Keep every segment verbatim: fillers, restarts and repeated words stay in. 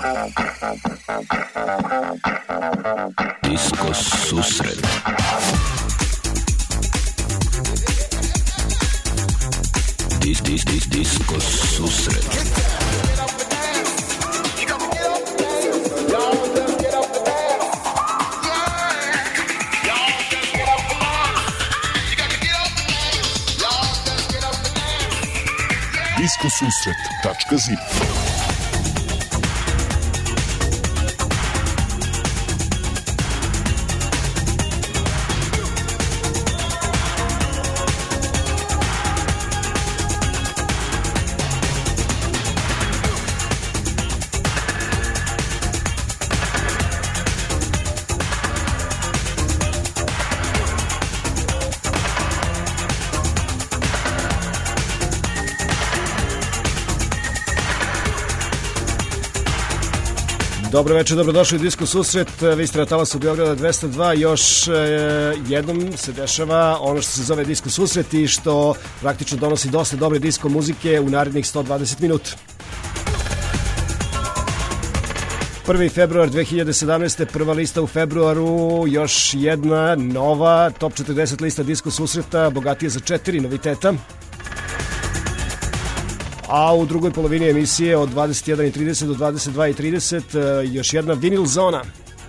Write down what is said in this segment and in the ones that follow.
Disko susret. Dis, dis, dis, disko susret. disko susret tačka zip. Dobro večer, dobrodošli u Disko susret. Vi ste na talasu Beograda dvesta dva. Još e, jednom se dešava ono što se zove Disko susret i što praktično donosi dosta dobre disko muzike u narednih sto dvadeset minuta. prvi februar dve hiljade sedamnaeste. Prva lista u februaru, još jedna nova top četrdeset lista Disko susreta, bogatije za četiri noviteta. A u drugoj polovini emisije od dvadeset jedan i trideset do dvadeset dva i trideset još jedna vinil zona.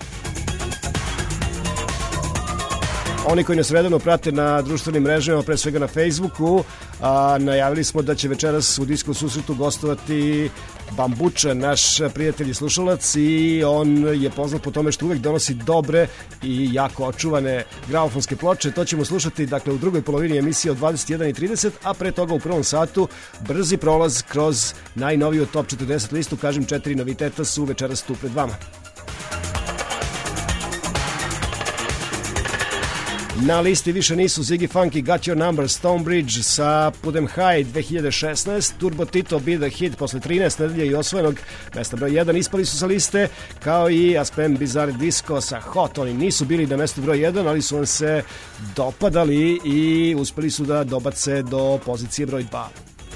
Oni koji nas redovno prate na društvenim mrežama, pre svega na Facebooku, a, najavili smo da će večeras u Disko susretu gostovati Bambuča, naš prijatelj i slušalac, i on je poznat po tome što uvek donosi dobre i jako očuvane gramofonske ploče. To ćemo slušati dakle u drugoj polovini emisije od dvadeset jedan i trideset, a pre toga u prvom satu brzi prolaz kroz najnoviju top četrdeset listu. Kažem, četiri noviteta su večeras tu pred vama. Na listi više nisu Ziggy Funky, Got Your Number, Stonebridge sa Put 'Em High dve hiljade šesnaeste, Turbo Tito, Be The Hit posle trinaest nedelje i osvojenog mesta broj jedan, ispali su sa liste, kao i Aspen Bizarre Disco sa Hot. Oni nisu bili na mestu broj jedan, ali su vam se dopadali i uspeli su da dobace do pozicije broj dva.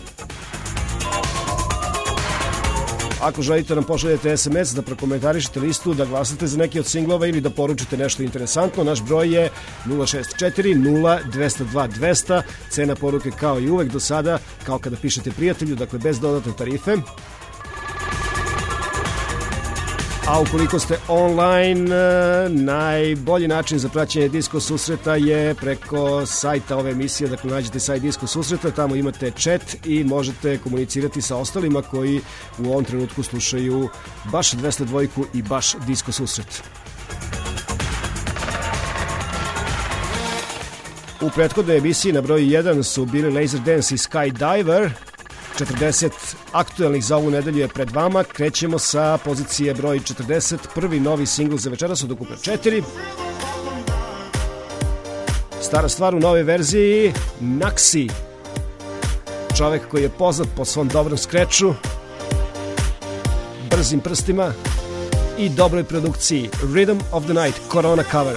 Ako želite nam pošaljete es em es da prokomentarišete listu, da glasate za neki od singlova ili da poručite nešto interesantno, naš broj je nula šest četiri nula dva zero dva dva zero. Cena poruke kao i uvek do sada, kao kada pišete prijatelju, dakle bez dodatne tarife. A ukoliko ste online, najbolji način za praćenje Disko susreta je preko sajta ove emisije. Dakle, nađete sajt Disko susreta, tamo imate chat i možete komunicirati sa ostalima koji u ovom trenutku slušaju baš dvesta dva i baš Disko susret. U prethodnoj emisiji na broju jedan su bili Laserdance i Skydiver. četrdeset aktuelnih za ovu nedelju je pred vama. Krećemo sa pozicije broj četrdeset. Prvi novi singl za večeras od ukupno četiri. Stara stvar u novoj verziji, Naxi. Čovek koji je poznat po svom dobrom skreču, brzim prstima i dobroj produkciji. Rhythm of the Night, Corona cover.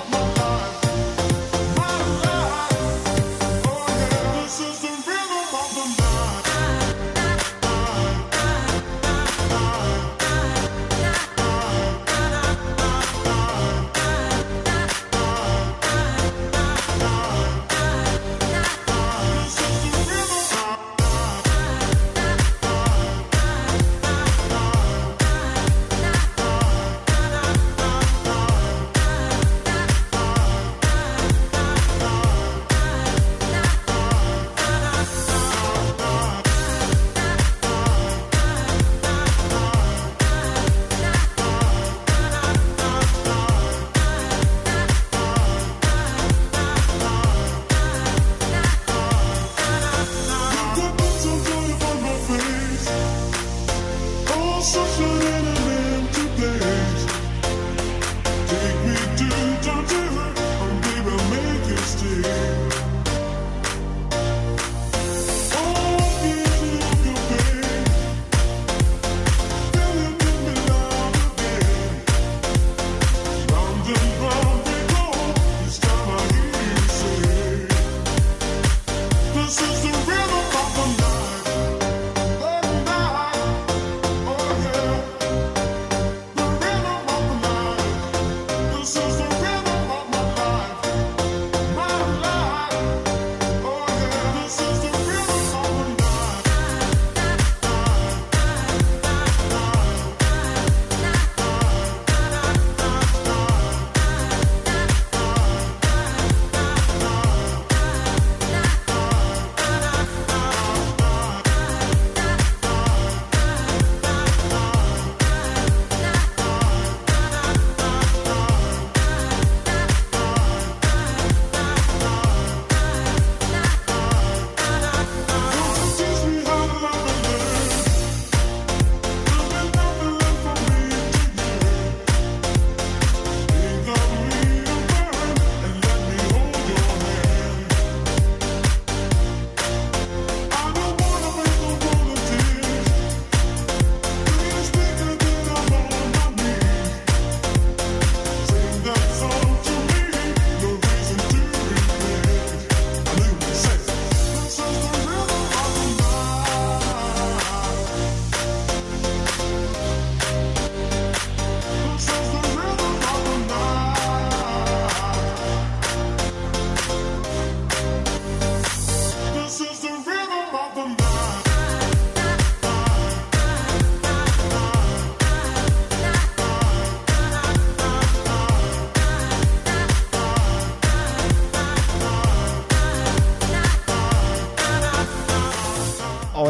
This is the rhythm of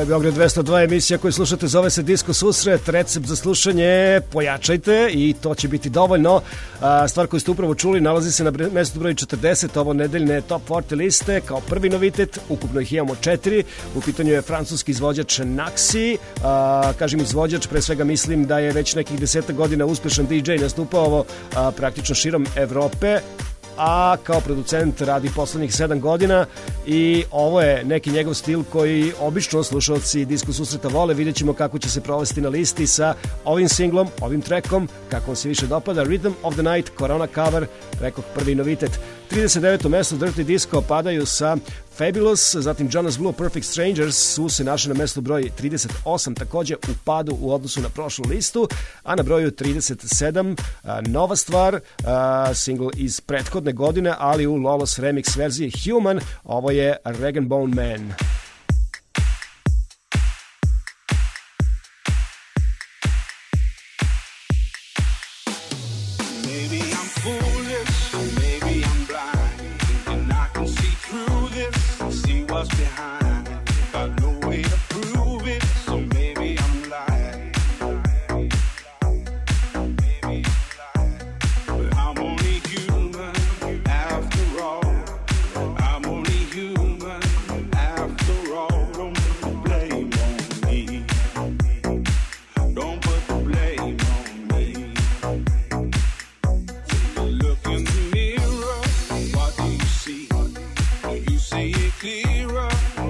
je Beograd dvesta dva, emisija koju slušate zove se Disko susret, recept za slušanje, pojačajte i to će biti dovoljno. A, stvar koju ste upravo čuli nalazi se na mestu broj četrdeset ovo nedeljne Top četrdeset liste kao prvi novitet, ukupno ih imamo četiri, u pitanju je francuski izvođač Naxi, a, kažem izvođač, pre svega mislim da je već nekih desetak godina uspešan D J, nastupao a, praktično širom Evrope, a kao producent radi poslednjih sedam godina i ovo je neki njegov stil koji obično slušalci Disko susreta vole. Vidjet ćemo kako će se provesti na listi sa ovim singlom, ovim trekom, kako vam se više dopada. Rhythm of the Night, Corona cover, rekoh prvi novitet. trideset deveto mesto Dirty Disco padaju sa Fabulous, zatim Jonas Blue, Perfect Strangers su se našli na mestu broj trideset osam, takođe u padu u odnosu na prošlu listu, a na broju trideset sedam nova stvar, single iz prethodne godine, ali u Lolos remix verziji Human, ovo je Rag and Bone Man. Behind, got no way to prove it, so maybe I'm lying. Maybe I'm lying, but I'm only human after all. I'm only human after all. Don't put the blame on me. Don't put the blame on me. Take a look in the mirror. What do you see? Do you see it clearer?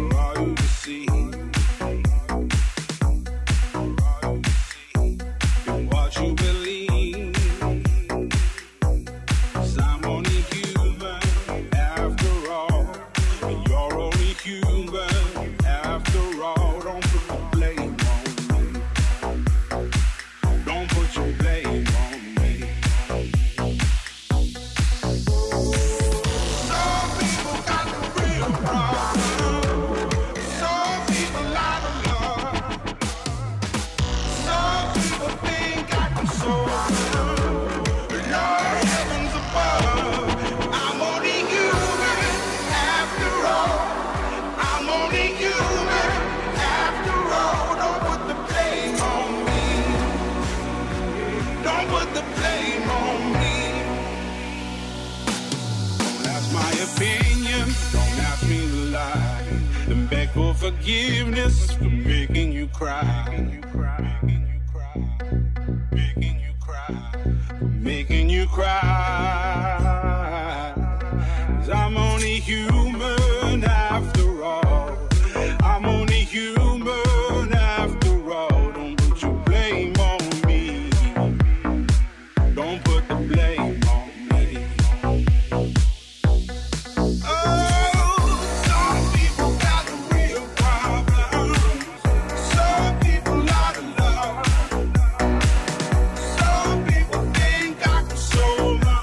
Forgiveness for making you cry, making you cry, making you cry, making you cry. 'Cause I'm only human after all. I'm only human after all. Don't put your blame on me. Don't put the blame on me. So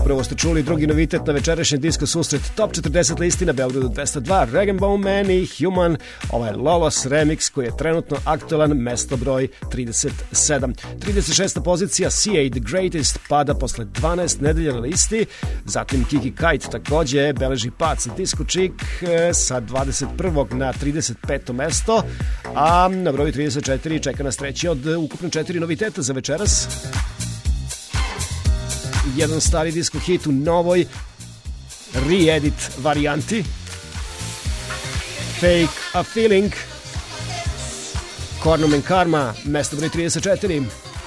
Upravo ste čuli drugi novitet na večerašnji Disco Susret Top četrdeset listi na Beogradu dvesta dva, Rag and Bone Man i Human, ovaj Lolos remix koji je trenutno aktualan, mesto broj trideset sedam. trideset šesta pozicija C A The Greatest pada posle dvanaest nedelja na listi, zatim Kiki Kite takođe beleži pad sa Disco Chick sa dvadeset prvog na trideset peto mesto, a na broju trideset četiri čeka nas treći od ukupno četiri noviteta za večeras. Jedan stari disco hit u novoj re-edit varijanti, Fake a Feeling, Kornum and Karma, mesto broj trideset četiri.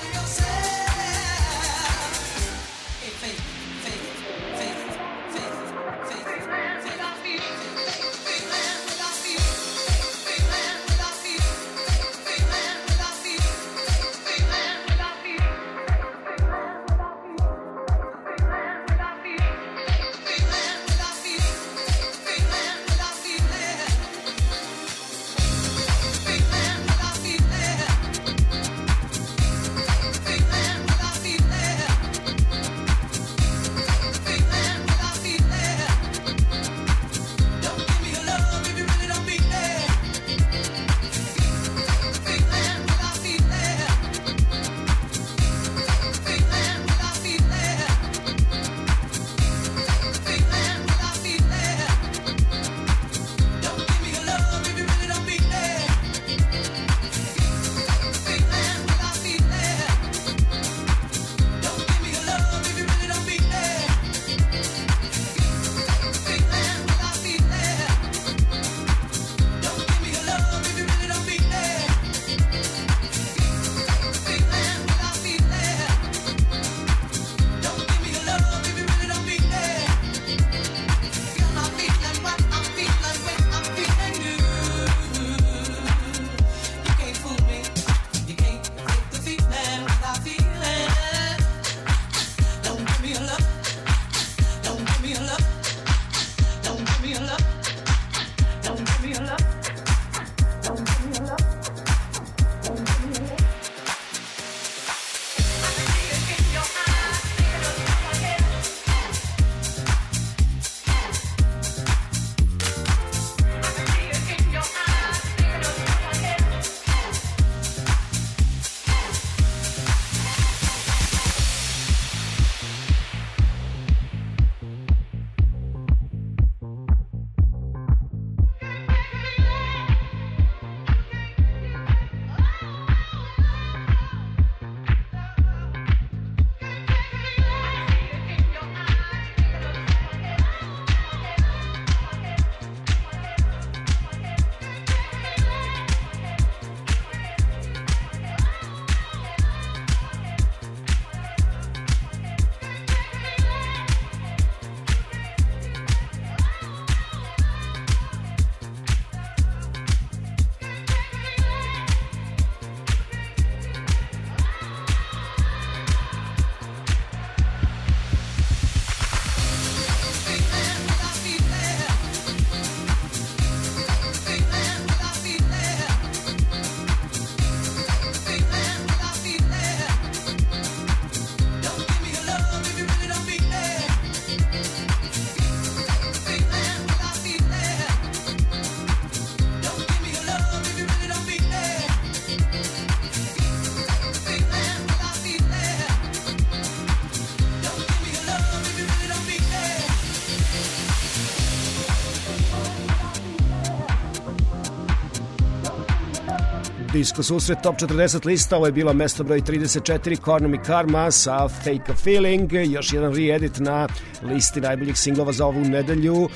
Disco Susret Top četrdeset lista, ovo je bilo mesto broj trideset četiri, Kornum and Karma sa Fake a Feeling, još jedan re-edit na listi najboljih singlova za ovu nedelju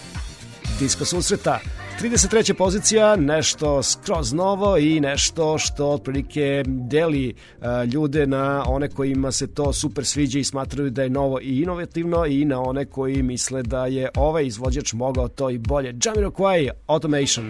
Disco Susreta. trideset treća pozicija, nešto skroz novo i nešto što otprilike deli uh, ljude na one kojima se to super sviđa i smatraju da je novo i inovativno i na one koji misle da je ovaj izvođač mogao to i bolje. Jamiroquai, Automation.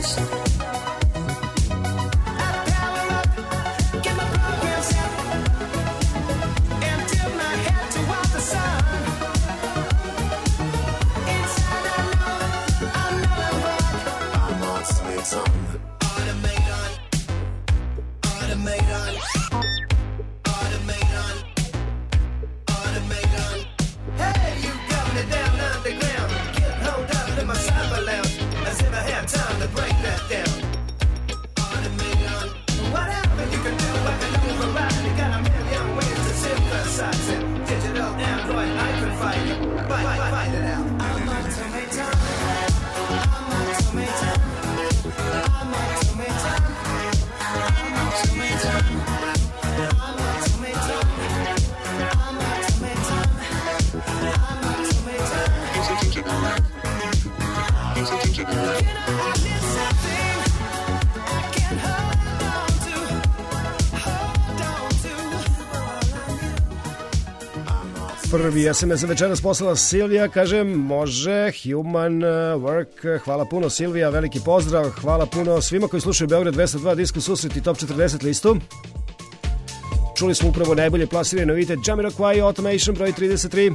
Prvi S M S za večeras poslala Silvija, kaže može, Human Work, hvala puno Silvija, veliki pozdrav, hvala puno svima koji slušaju Beograd dvesta dva Disco Susret i Top četrdeset listu. Čuli smo upravo najbolje plasirane novitet Jamiroquai Automation broj trideset tri,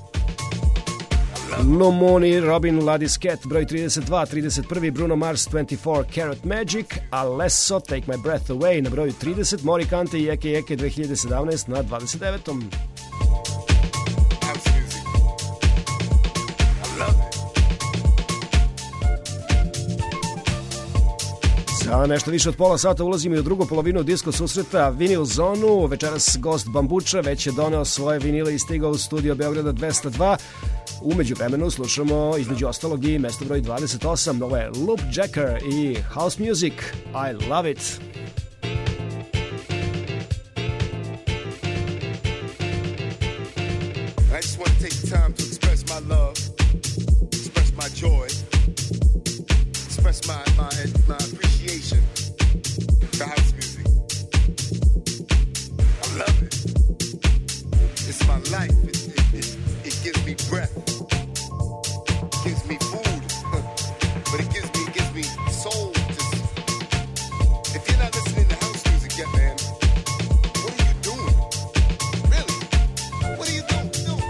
Lumoni Robin Ladis Cat broj trideset dva, trideset prvi Bruno Mars dvadeset četiri Carrot Magic, Alesso Take My Breath Away na broju trideset, Morikante i Eke Eke dve hiljade sedamnaest na dvadeset devetom. A nešto više od pola sata ulazimo i u drugu polovinu Disco Susreta, Vinil Zonu. Večeras gost Bambuča već je doneo svoje vinile i stigao u studio Beograda dvesta dva. Umeđu vremenu slušamo između ostalog i mesto broj dvadeset osam, ovo je Loop Jacker i House Music, I Love It. I just want to take the time to express my love, express my joy, express my, my, my appreciation for house music. I love it. It's my life. It, it, it, it gives me breath. It gives me food. But it gives me, it gives me soul. Just, if you're not listening to house music yet, man, what are you doing? Really? What are you doing?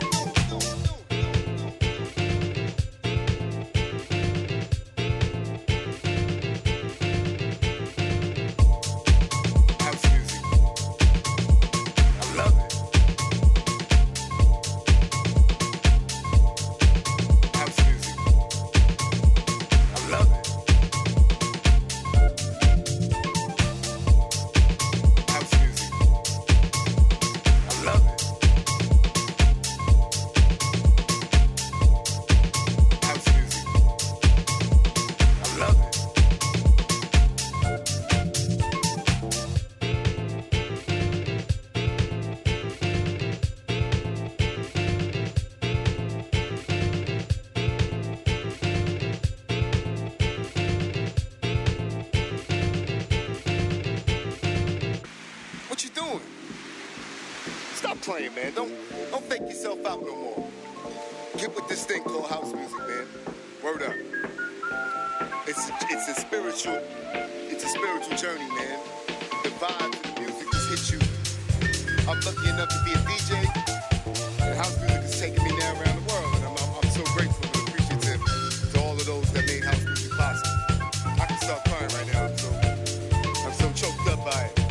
Playing, man. Don't don't fake yourself out no more. Get with this thing called house music, man. Word up. It's it's a spiritual it's a spiritual journey, man. The vibe of the music just hits you. I'm lucky enough to be a D J, and house music is taking me now around the world, and I'm I'm, I'm so grateful and appreciative to all of those that made house music possible. I can start crying right now. I'm so I'm so choked up by it.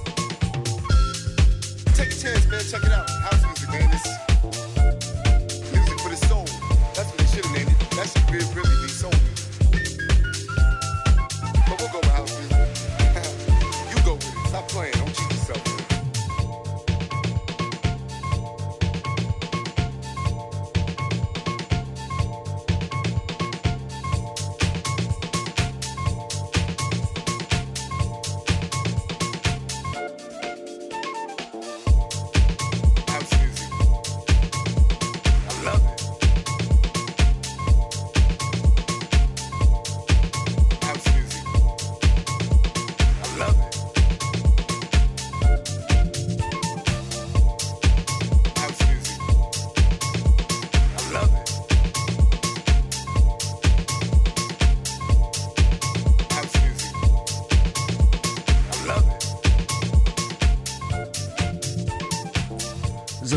Take a chance, man. Check it out. House music, man. It's music for the soul. That's what they should have named it. That should really, really be soul music. But we'll go with house music. You go with it. Stop playing. Don't cheat yourself, man.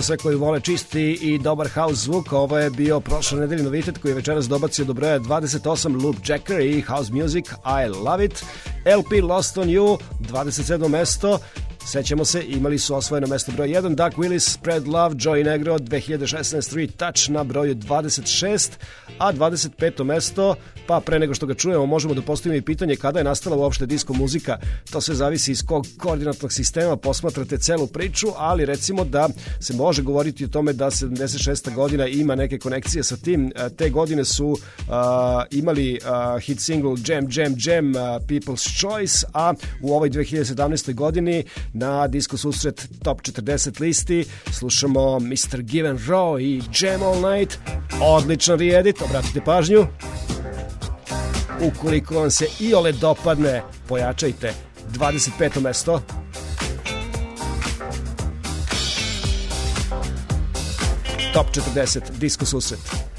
sve koji vole čisti i dobar house zvuk. Ovo je bio prošle nedelje novitet koji je večeras dobacio do broja dvadeset osam, Loop Jacker i House Music I Love It. L P Lost on You, dvadeset sedmo mesto. Sećamo se, imali su osvojeno mesto broj jedan, Duck Willis, Spread Love, Joey Negro, dve hiljade šesnaeste Street Touch na broju dvadeset šest, a dvadeset peto mesto, pa pre nego što ga čujemo možemo da postavimo i pitanje kada je nastala uopšte disko muzika. To sve zavisi iz kog koordinatnog sistema posmatrate celu priču, ali recimo da se može govoriti o tome da sedamdeset šesta godina ima neke konekcije sa tim. Te godine su uh, imali uh, hit single Jam Jam Jam, uh, People's Choice, a u ovoj dve hiljade sedamnaestoj godini na Disko susret Top četrdeset listi slušamo mister Given Raw i Jam All Night. Odličan re-edit, obratite pažnju. Ukoliko vam se iole dopadne, pojačajte. dvadeset peto mesto. Top četrdeset Disko susret.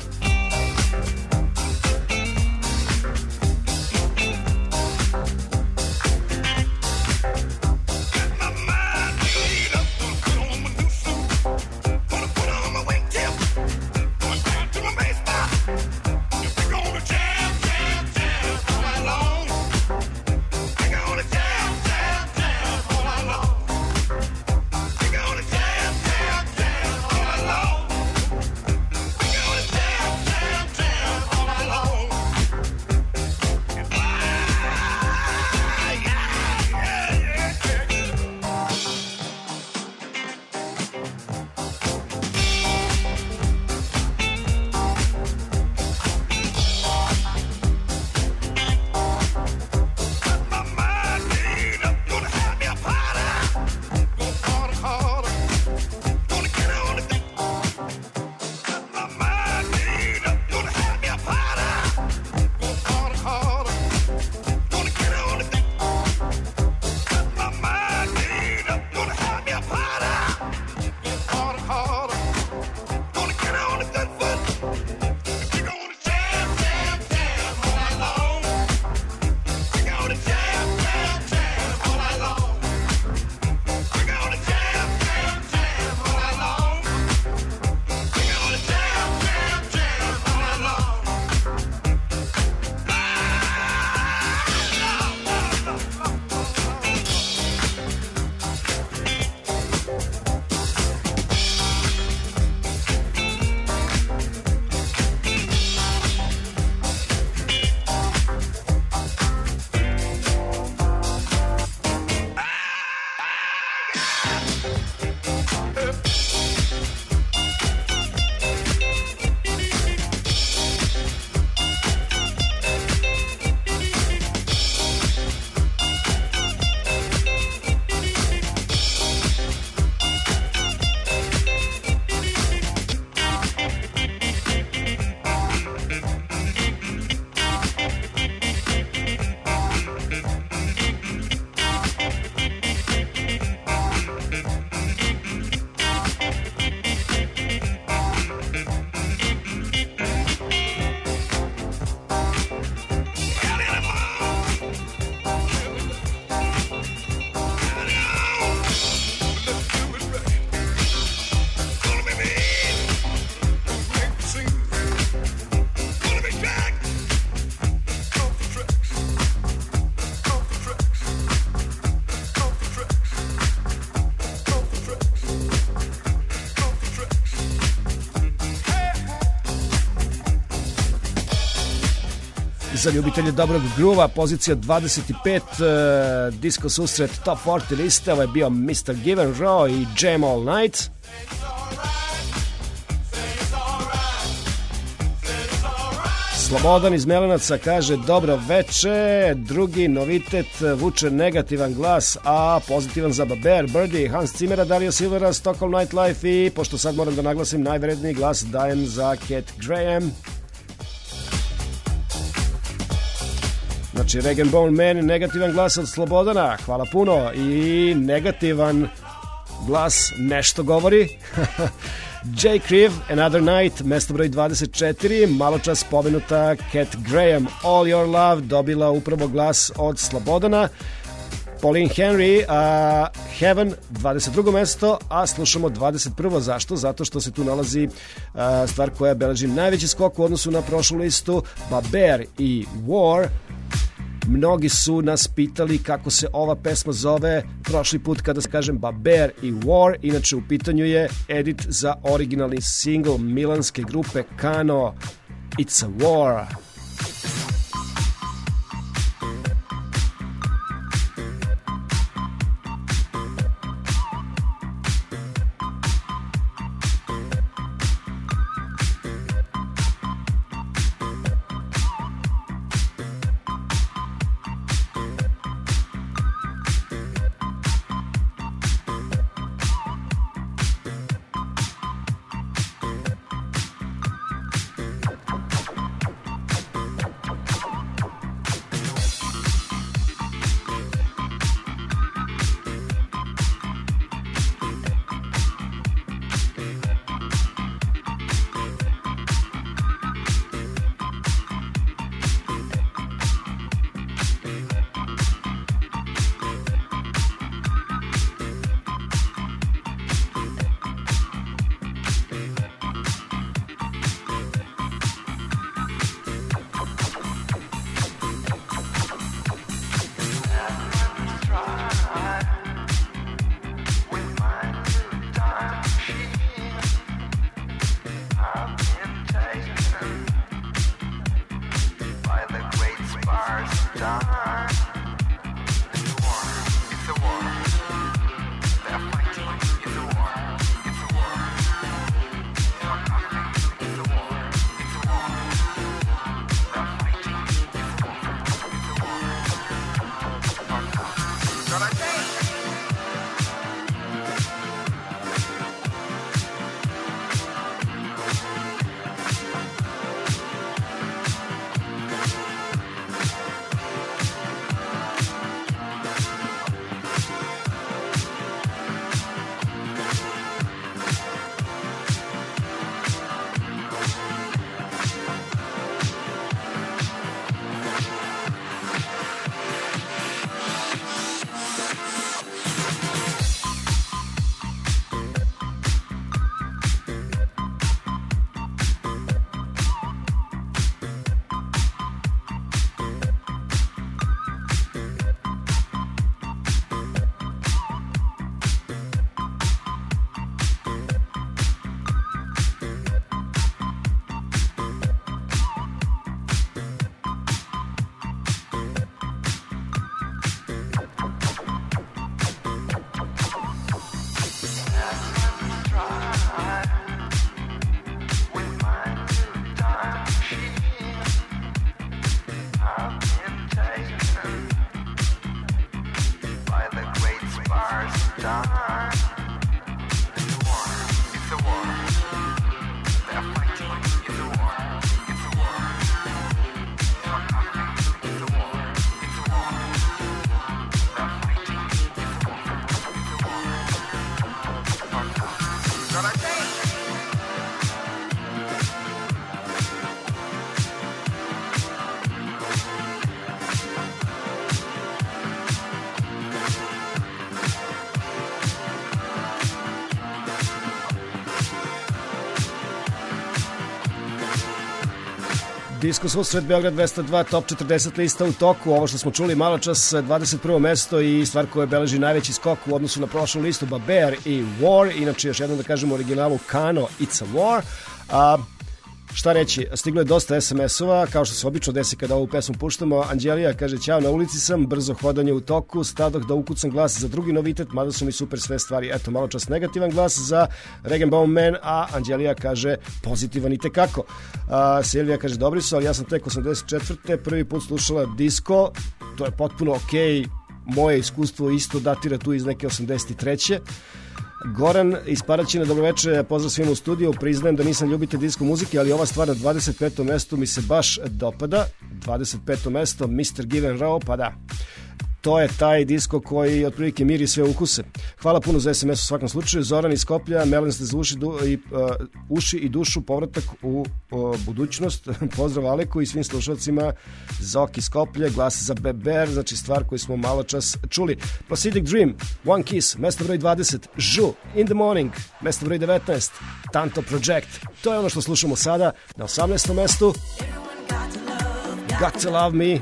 Za ljubitelje dobrog gruva, pozicija dvadeset pet, uh, Disko susret Top četrdeset liste. Ovo je bio mister Given Raw i Jam All Night. Slobodan iz Melenaca kaže dobro veče, drugi novitet vuče negativan glas, a pozitivan za Baber, Birdie, Hans Zimmera, Dario Silvera, Stockholm Nightlife i, pošto sad moram da naglasim, najvredniji glas dajem za Cat Graham. Znači, Rag and Bone Man, negativan glas od Slobodana, hvala puno. I negativan glas nešto govori. Jay Kriv, Another Night, mesto broj dvadeset četiri, malo čas pomenuta Cat Graham, All Your Love, dobila upravo glas od Slobodana. Pauline Henry, uh, Heaven, dvadeset drugo mesto, a slušamo dvadeset prvo. Zašto? Zato što se tu nalazi uh, stvar koja beleži najveći skok u odnosu na prošlu listu, Baber i War. Mnogi su nas pitali kako se ova pesma zove prošli put kada se kažem Baber i War. Inače u pitanju je edit za originalni single milanske grupe Kano, It's a War. Disko susret Beograd dvesta dva, top četrdeset lista u toku. Ovo što smo čuli malo čas, dvadeset prvo mesto i stvar koja beleži najveći skok u odnosu na prošlu listu, Baber i War. Inače, još jednom da kažem u originalu Kano, It's a War. A, šta reći, stiglo je dosta es em es-ova, kao što se obično desi kada ovu pesmu puštamo. Anđelija kaže, ćao, na ulici sam, brzo hodanje u toku, stadoh da ukucam glas za drugi novitet, mada su mi super sve stvari. Eto, malo čas negativan glas za Regenbaum Man, a Anđelija kaže pozitivan i tekako. A, Silvija kaže, dobri su, ali ja sam tek osamdeset četvrte prvi put slušala disko, to je potpuno okej, moje iskustvo isto datira tu iz neke osamdeset treće. Goran iz Paraćina, dobroveče, pozdrav svima u studiju, priznajem da nisam ljubitelj disko muzike, ali ova stvar na dvadeset petom mestu mi se baš dopada. dvadeset peto mesto, mister Given Row, pa da, to je taj disko koji otprilike miri sve ukuse. Hvala puno za es em es u svakom slučaju. Zoran iz Skoplja, Melen ste za uši, du, i, uh, uši i dušu, povratak u uh, budućnost. Pozdrav Aleku i svim slušalcima. Zoki iz Skoplje, glas za Beber, znači stvar koju smo malo čas čuli. Placidic Dream, One Kiss, mesto broj dvadeset, Žu, In the Morning, mesto broj devetnaest, Tanto Project. To je ono što slušamo sada na osamnaestom mestu. Got to Love Me.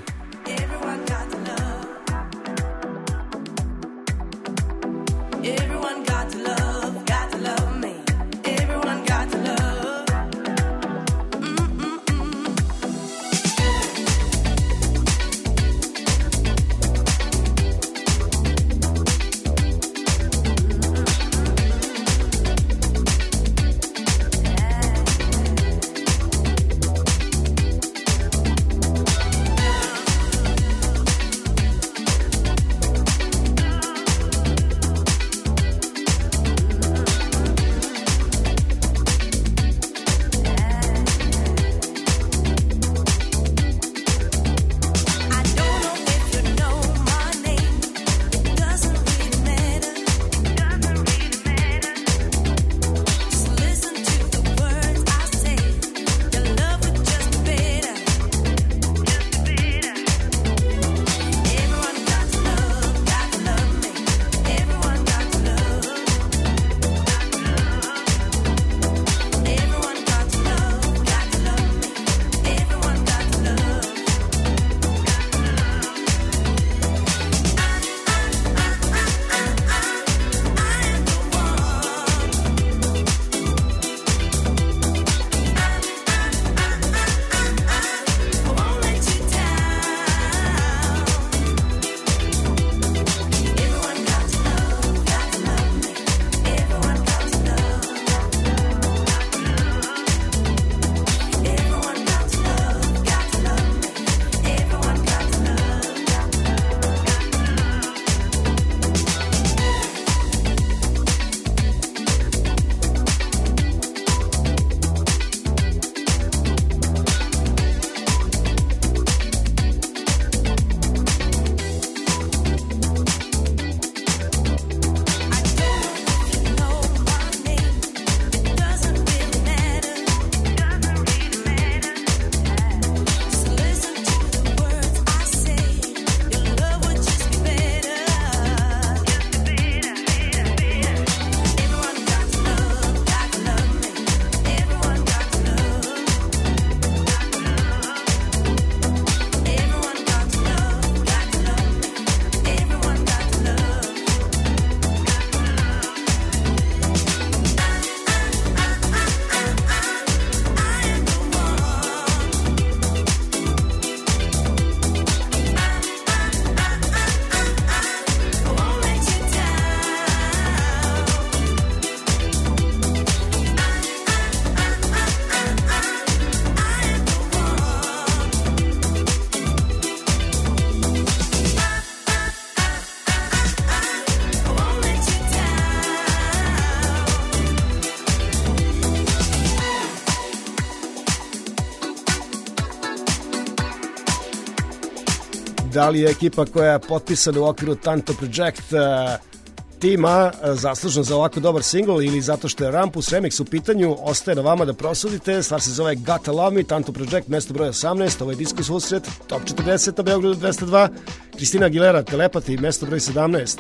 Da li je ekipa koja je potpisana u okviru Tanto Project uh, tima uh, zaslužna za ovako dobar singl ili zato što je Rampus remix u pitanju, ostaje na vama da prosudite. Stvar se zove Gotta Love Me, Tanto Project, mesto broj osamnaest, ovo je Disco Susret, top četrdeset na Beogradu dvesta dva, Kristina Aguilera, Telepati, mesto broj sedamnaest,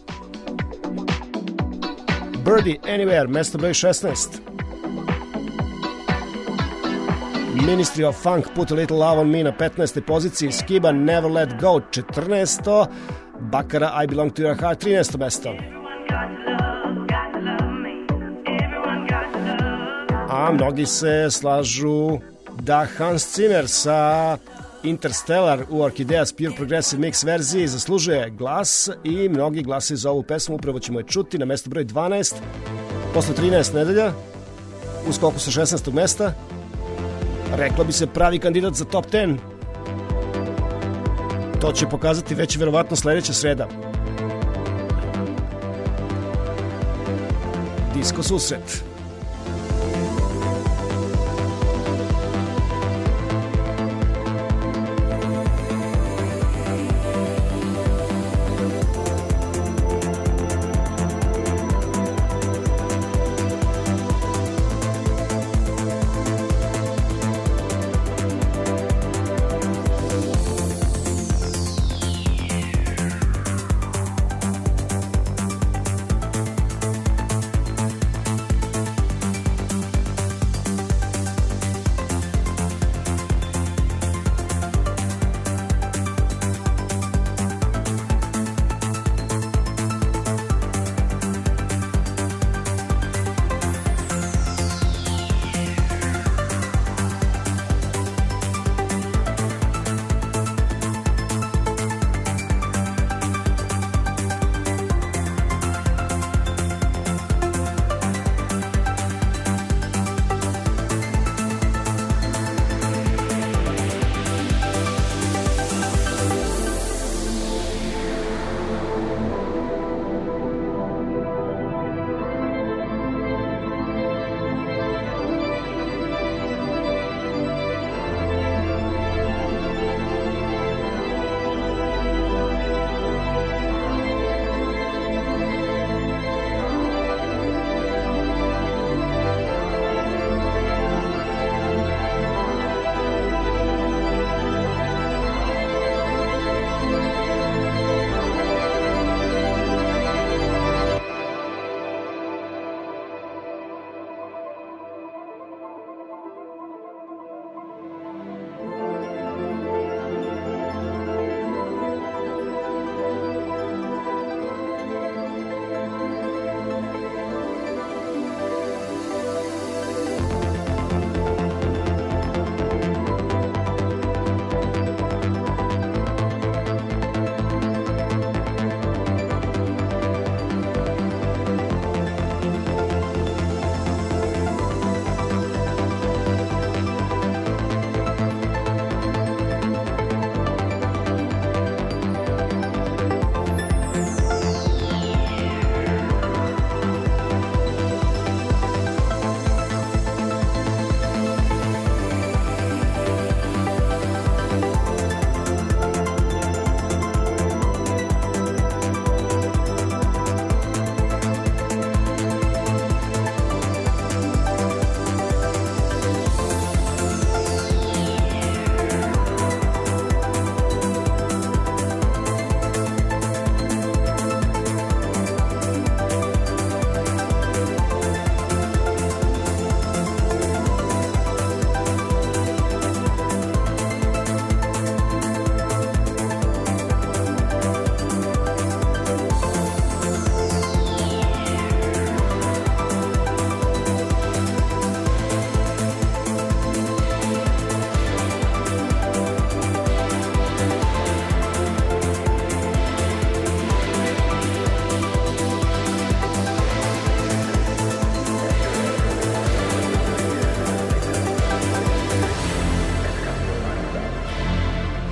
Birdie Anywhere, mesto broj šesnaest, Ministry of Funk, Put a Little Love on Me na petnaestoj poziciji, Skiba, Never Let Go, četrnaesto, Bakara, I Belong to Your Heart, trinaesto mesto. A mnogi se slažu da Hans Zimmer sa Interstellar u Orkideas Pure Progressive Mix verziji zaslužuje glas i mnogi glasi za ovu pesmu, upravo ćemo je čuti na mesto broj dvanaest, posle trinaest nedelja, u skoku sa šesnaestog mesta. Reklo bi se pravi kandidat za top deset. To će pokazati već verovatno sledeća sreda. Disco Susret.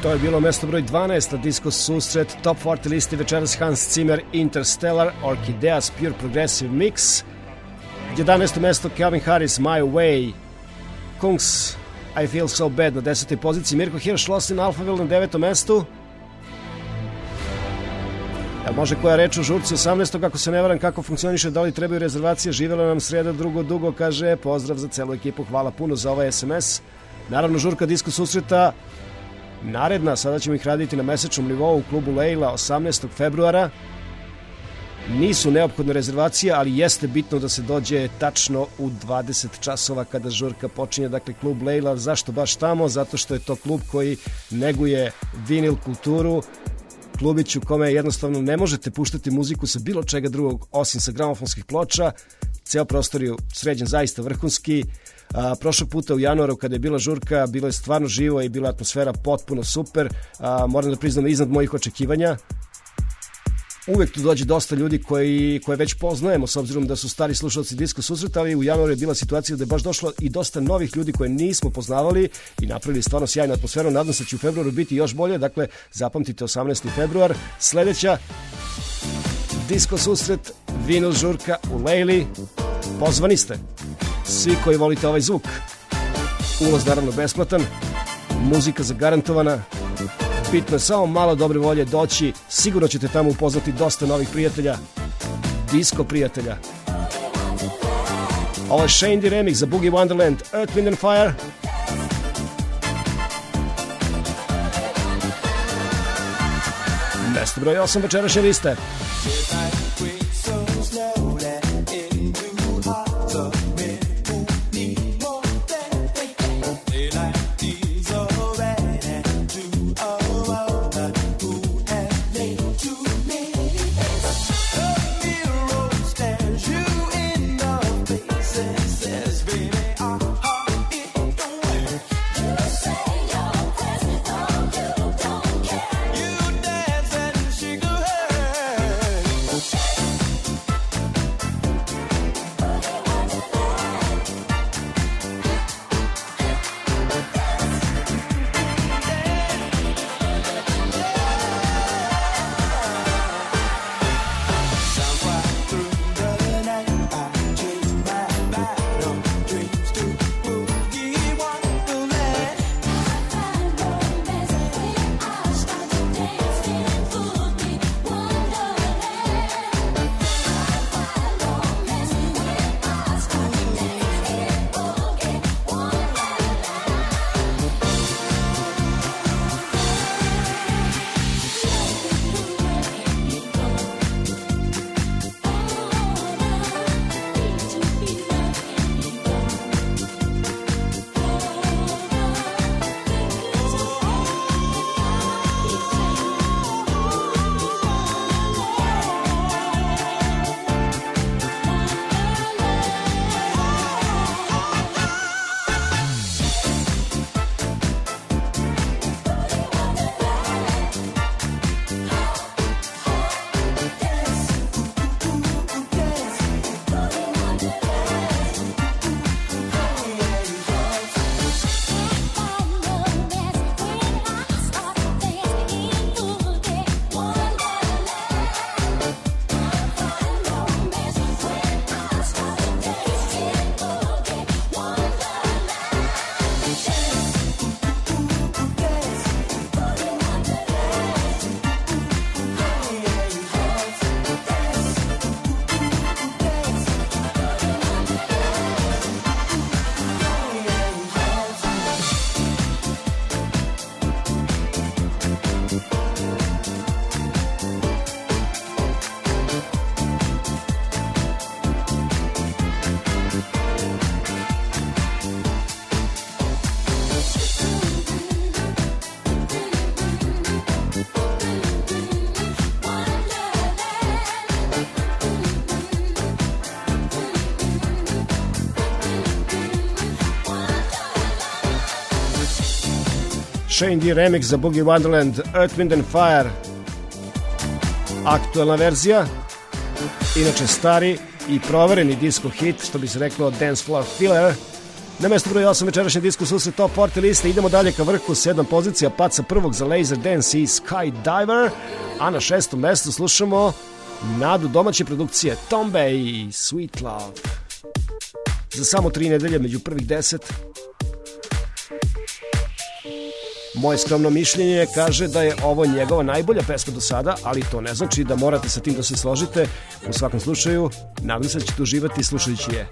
To je bilo mesto broj dvanaest na Disco Susret, Top četrdeset listi večeras Hans Zimmer, Interstellar, Orchideas, Pure Progressive Mix. jedanaesto mesto Calvin Harris, My Way, Kungs, I Feel So Bad na desetoj poziciji, Mirko Hirschloss na Alphaville na devetom mestu. Jel može koja reč o žurci osamnaestog Kako se ne varam kako funkcioniše, da li trebaju rezervacije, živjela nam sreda drugo dugo, kaže pozdrav za celu ekipu, hvala puno za ovaj es em es. Naravno žurka Disco Susreta naredna, sada ćemo ih raditi na mesečnom nivou u klubu Lejla osamnaestog februara. Nisu neophodne rezervacije, ali jeste bitno da se dođe tačno u dvadeset časova kada žurka počinje. Dakle, klub Lejla, zašto baš tamo? Zato što je to klub koji neguje vinil kulturu, klubić u kome jednostavno ne možete puštati muziku sa bilo čega drugog osim sa gramofonskih ploča. Ceo prostor je sređen zaista vrhunski. A, prošlog puta u januaru kada je bila žurka bilo je stvarno živo i bila atmosfera potpuno super. A, moram da priznam iznad mojih očekivanja. Uvek tu dođe dosta ljudi koji, koje već poznajemo s obzirom da su stari slušalci Disco Susreta, ali u januaru je bila situacija da je baš došlo i dosta novih ljudi koje nismo poznavali i napravili stvarno sjajnu atmosferu. Nadam se da će u februaru biti još bolje, dakle zapamtite osamnaesti februar. Sledeća Disco Susret, vinil žurka u Lejli. Pozvani ste svi koji volite ovaj zvuk. Ulaz naravno besplatan, muzika zagarantovana. Bitno je samo malo dobre volje doći, sigurno ćete tamo upoznati dosta novih prijatelja, disco prijatelja. Ovo je Shane D. remix za Boogie Wonderland, Earth, Wind and Fire. Mesto broj osam večerašnje liste. Shane D. remix za Boogie Wonderland, Earth, Wind and Fire. Aktualna verzija, inače stari i provereni disco hit, što bi se reklo dance floor filler, Na mestu broj osam večerašnje disco susret top forty liste. Idemo dalje ka vrhu, sedam pozicija, pad sa prvog za Laser Dance i Skydiver, a na šestom mestu slušamo nadu domaće produkcije Tombe i Sweet Love. Za samo tri nedelje među prvih deset. Moje skromno mišljenje kaže da je ovo njegova najbolja pesma do sada, ali to ne znači da morate sa tim da se složite. U svakom slučaju, nadam se da ćete uživati slušajući je.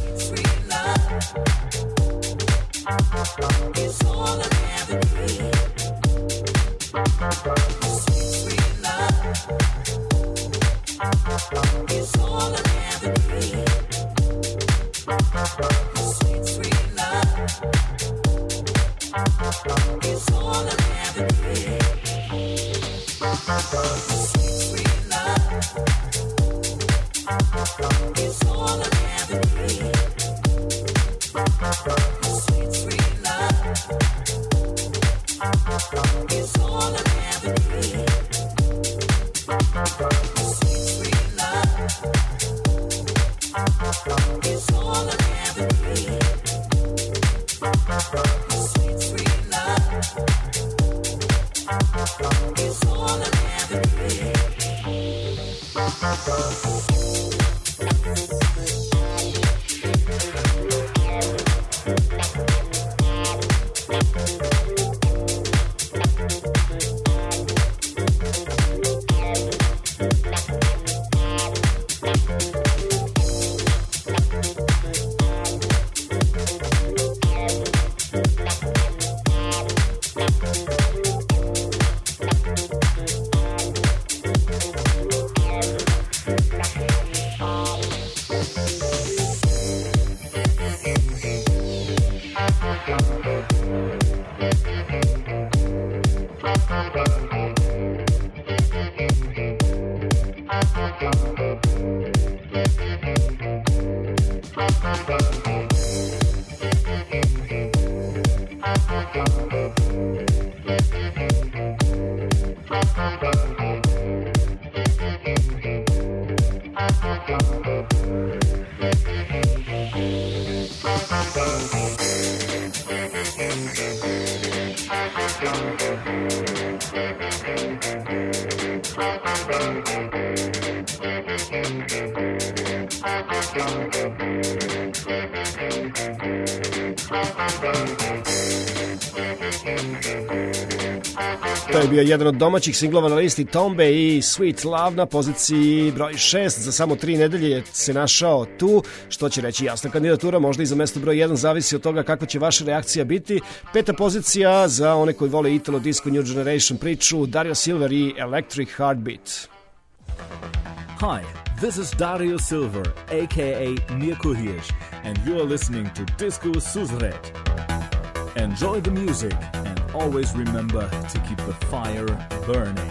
To je bio jedan od domaćih singlova na listi Tombe i Sweet Love na poziciji broj šest. Za samo tri nedelje se našao tu, što će reći jasna kandidatura, možda i za mesto broj jedan, zavisi od toga kakva će vaša reakcija biti. Peta pozicija za one koji vole Italo Disco New Generation priču, Dario Silver i Electric Heartbeat. Hi, this is Dario Silver, aka Mirko Hirsch, and you are listening to Disco Susret. Enjoy the music and always remember to keep the fire burning.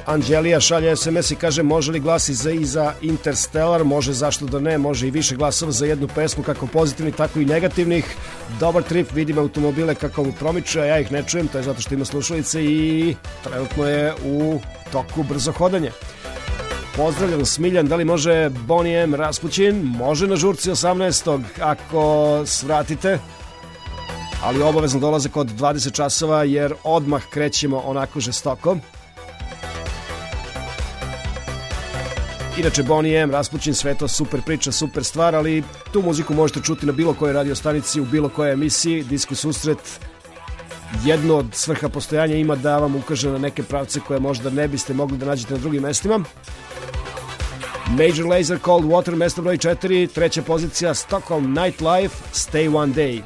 Anđelija šalje S M S i kaže može li glas iza, iza Interstellar, može, zašto da ne, može i više glasova za jednu pesmu, kako pozitivnih, tako i negativnih. Dobar trip, vidim automobile kako mu promiče, a ja ih ne čujem, to je zato što ima slušalice i trenutno je u toku brzo hodanje. Pozdravljam Smiljan, da li može Bonnie M. Raspućin? Može na žurci osamnaestog ako svratite, ali obavezno dolazak od dvadeset časova jer odmah krećemo onako žestoko. Inače, Bonnie M. Raspućin, sve to super priča, super stvar, ali tu muziku možete čuti na bilo kojoj radio stanici, u bilo kojoj emisiji. Disko susret, jedno od svrha postojanja ima da vam ukaže na neke pravce koje možda ne biste mogli da nađete na drugim mestima. Major Lazer, Cold Water, mesto broj četiri, treća pozicija Stockholm Nightlife, Stay One Day.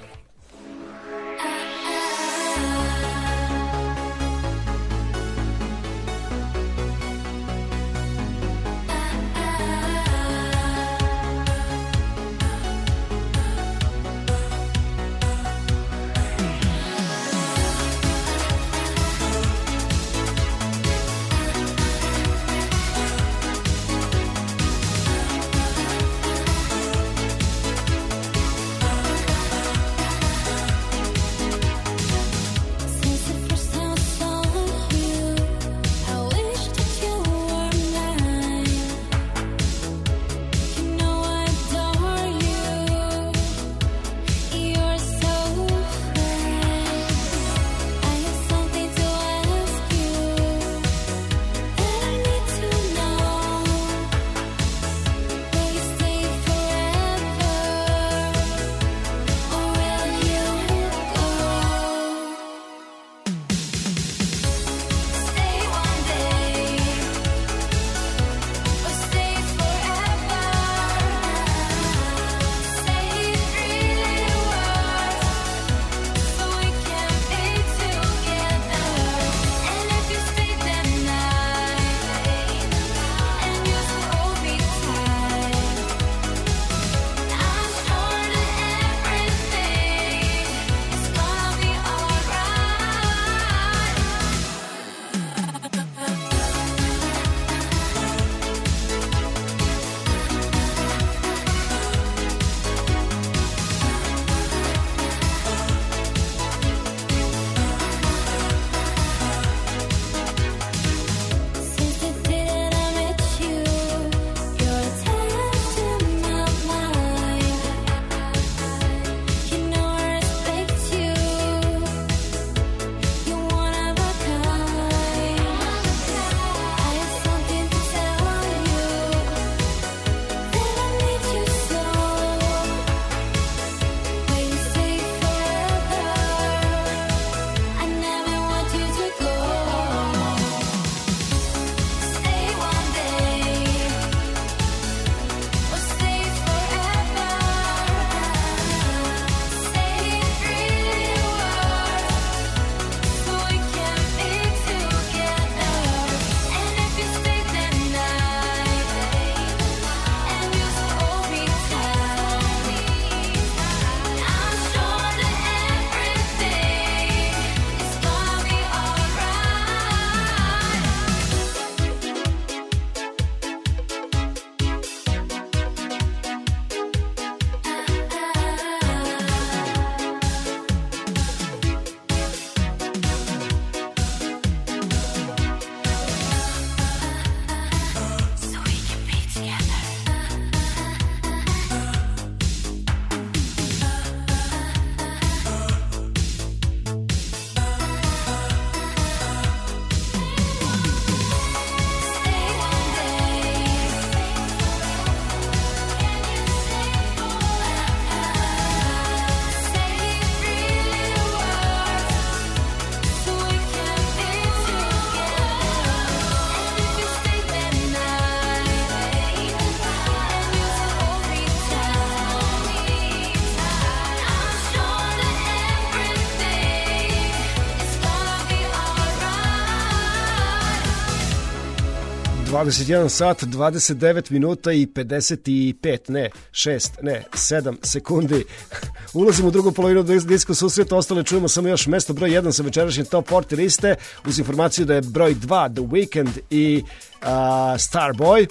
dvadeset jedan sat, dvadeset devet minuta i pedeset pet, ne, šest, ne, sedam sekundi. Ulazimo u drugu polovinu disko susreta, ostale čujemo samo još mesto broj jedan sa večerašnje top četrdeset liste, uz informaciju da je broj dva The Weeknd i uh, Starboy.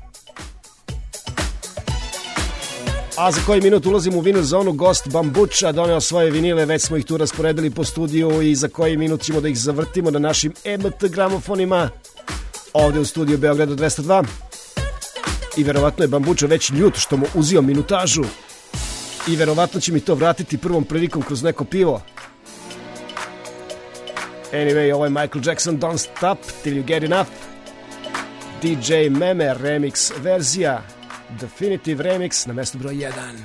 A za koji minut ulazimo u vinil zonu, gost Bambuča doneo svoje vinile, već smo ih tu rasporedili po studiju i za koji minut ćemo da ih zavrtimo na našim E M T gramofonima ovde u studiju Beograda dvesta dva. I verovatno je Bambuča već ljut što mu uzio minutažu i verovatno će mi to vratiti prvom prilikom kroz neko pivo. Anyway, ovo je Michael Jackson, Don't Stop Till You Get Enough, D J Meme remix verzija, Definitive Remix na mestu broj jedan.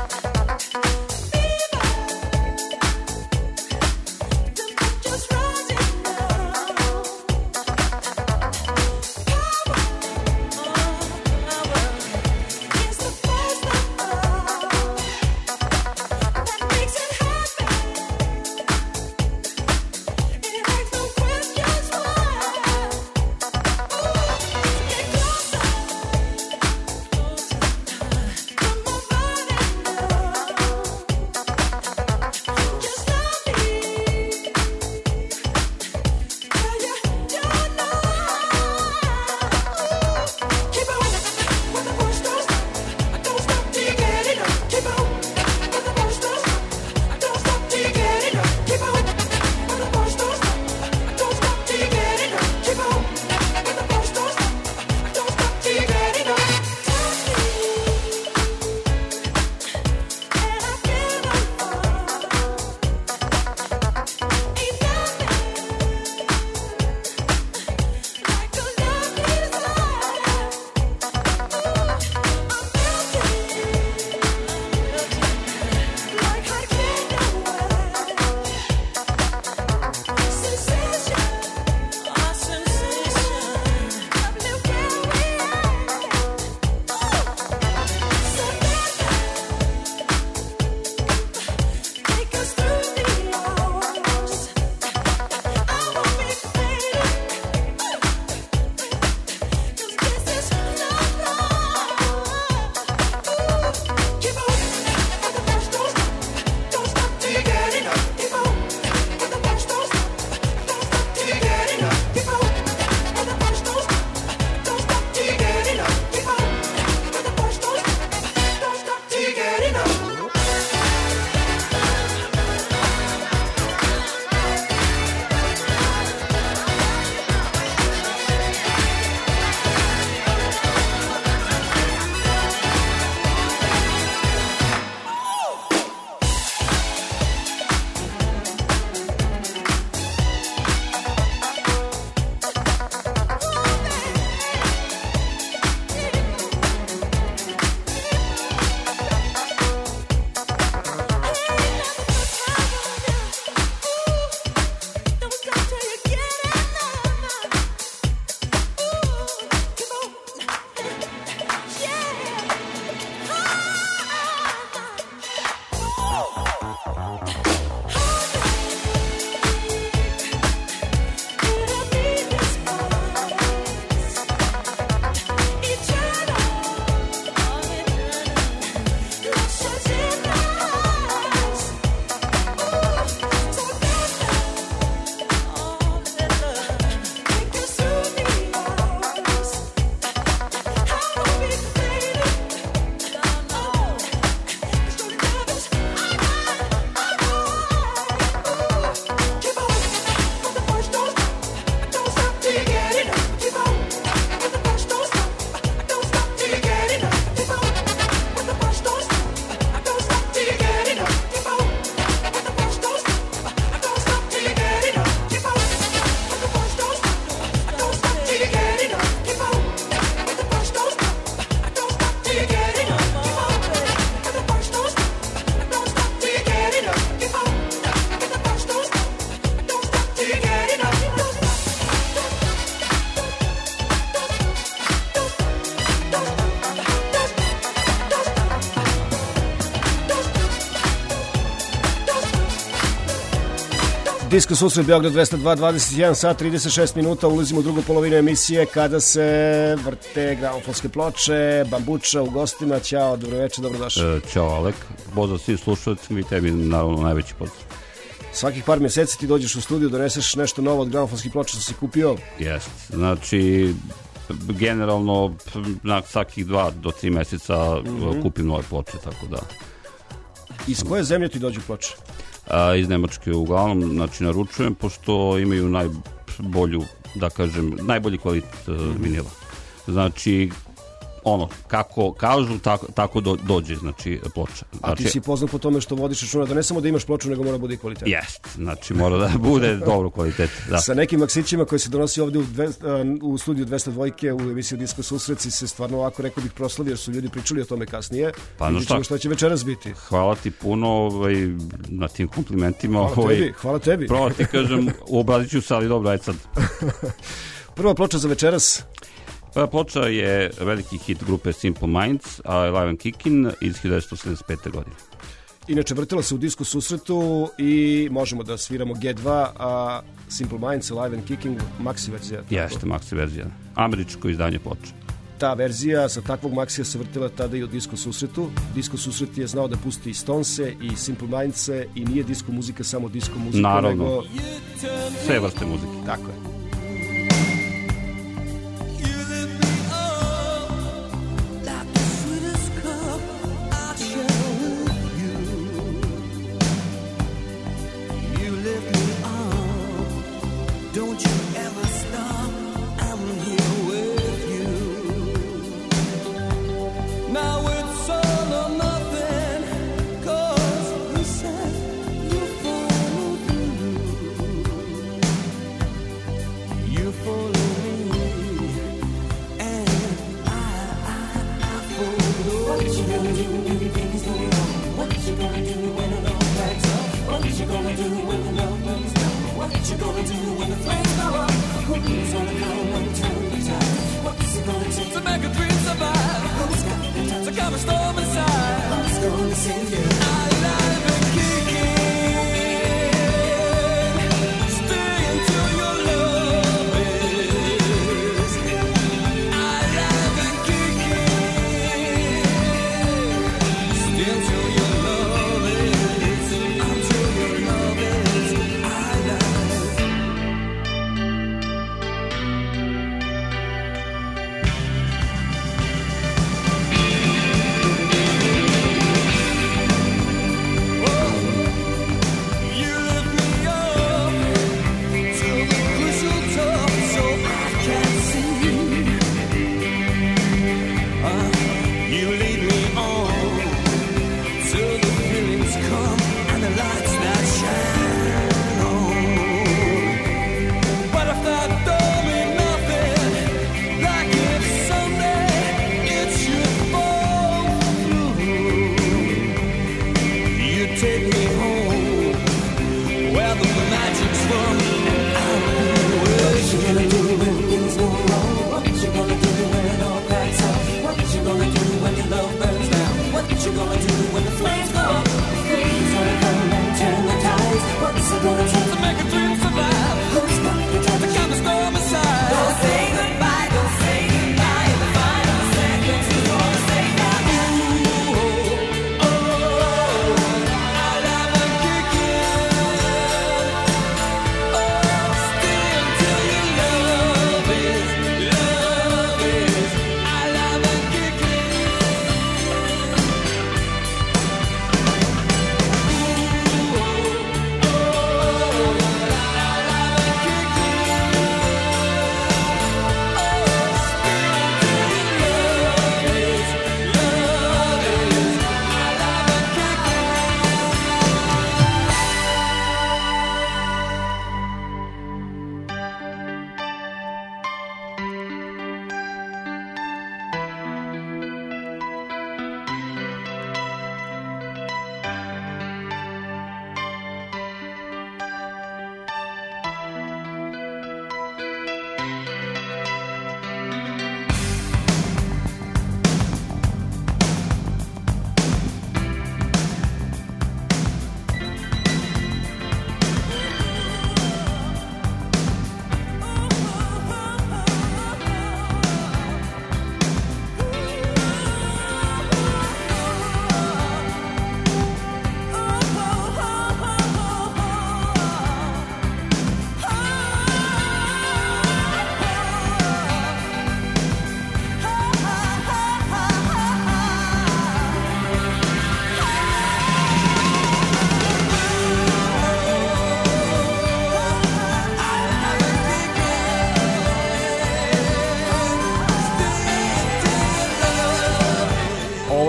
Just rise. Disko susret Beograd dvesta dva, dvadeset jedan sat, trideset šest minuta, ulazimo u drugu polovinu emisije kada se vrte gramofonske ploče, Bambuča u gostima. Ćao, dobroveče, dobrodošao. E, ćao Alek, pozdrav svim slušalcima i tebi naravno najveći pozdrav. Svakih par mjeseci ti dođeš u studiju, doneseš nešto novo od gramofonskih ploča što si kupio? Jest, znači generalno na svakih dva do tri mjeseca mm-hmm. kupim nove ploče, tako da. Iz koje zemlje ti dođu ploče? A, iz Nemačke uglavnom, znači naručujem, pošto imaju najbolju, da kažem, najbolji kvalitet uh, vinila. Znači, ono, kako kažu, tako, tako do, dođe, znači, ploča. Znači, a ti si poznat po tome što vodiš računa da ne samo da imaš ploču, nego mora bude i kvalitet. Jest, znači mora da bude dobro kvalitet. Da. Sa nekim maksićima koji se donosi ovdje u, dve, u studiju dvesta dva u emisiju Disko susreci se stvarno ovako, rekao bih, proslavio, jer su ljudi pričali o tome kasnije. Pa no šta? Što će večeras biti. Hvala ti puno ovaj, na tim komplimentima. Hvala ovaj, tebi, hvala tebi. Prvo ti kažem, uobrazit ću se, ali dobro, aj sad. Prva ploča za večeras. Prva ploča je veliki hit grupe Simple Minds, Alive and Kickin' iz hiljadu devetsto sedamdeset pete. godine. Inače, vrtila se u Disko susretu i možemo da sviramo G dva, a Simple Minds, Alive and Kicking, maxi verzija. Jeste, maxi verzija. Američko izdanje ploče. Ta verzija sa takvog maksija se vrtila tada i u Disko susretu. Disko susret je znao da pusti i Stonese i Simple Mindse i nije disko muzika samo disko muzika. Naravno, nego... sve vrste muzike. Tako je.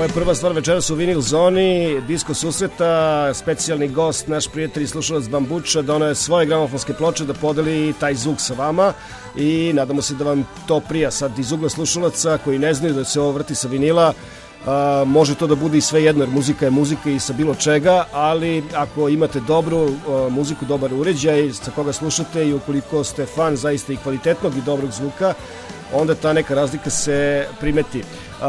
Ovo je prva stvar večeras u Vinil zoni, disko susreta, specijalni gost, naš prijatelj i slušalac Bambuča, donoje svoje gramofonske ploče da podeli taj zvuk sa vama i nadamo se da vam to prija. Sad iz ugla slušalaca koji ne znaju da se ovo vrti sa vinila, a, može to da bude i sve jedno, jer muzika je muzika i sa bilo čega, ali ako imate dobru a, muziku, dobar uređaj sa koga slušate i ukoliko ste fan zaista i kvalitetnog i dobrog zvuka, onda ta neka razlika se primeti.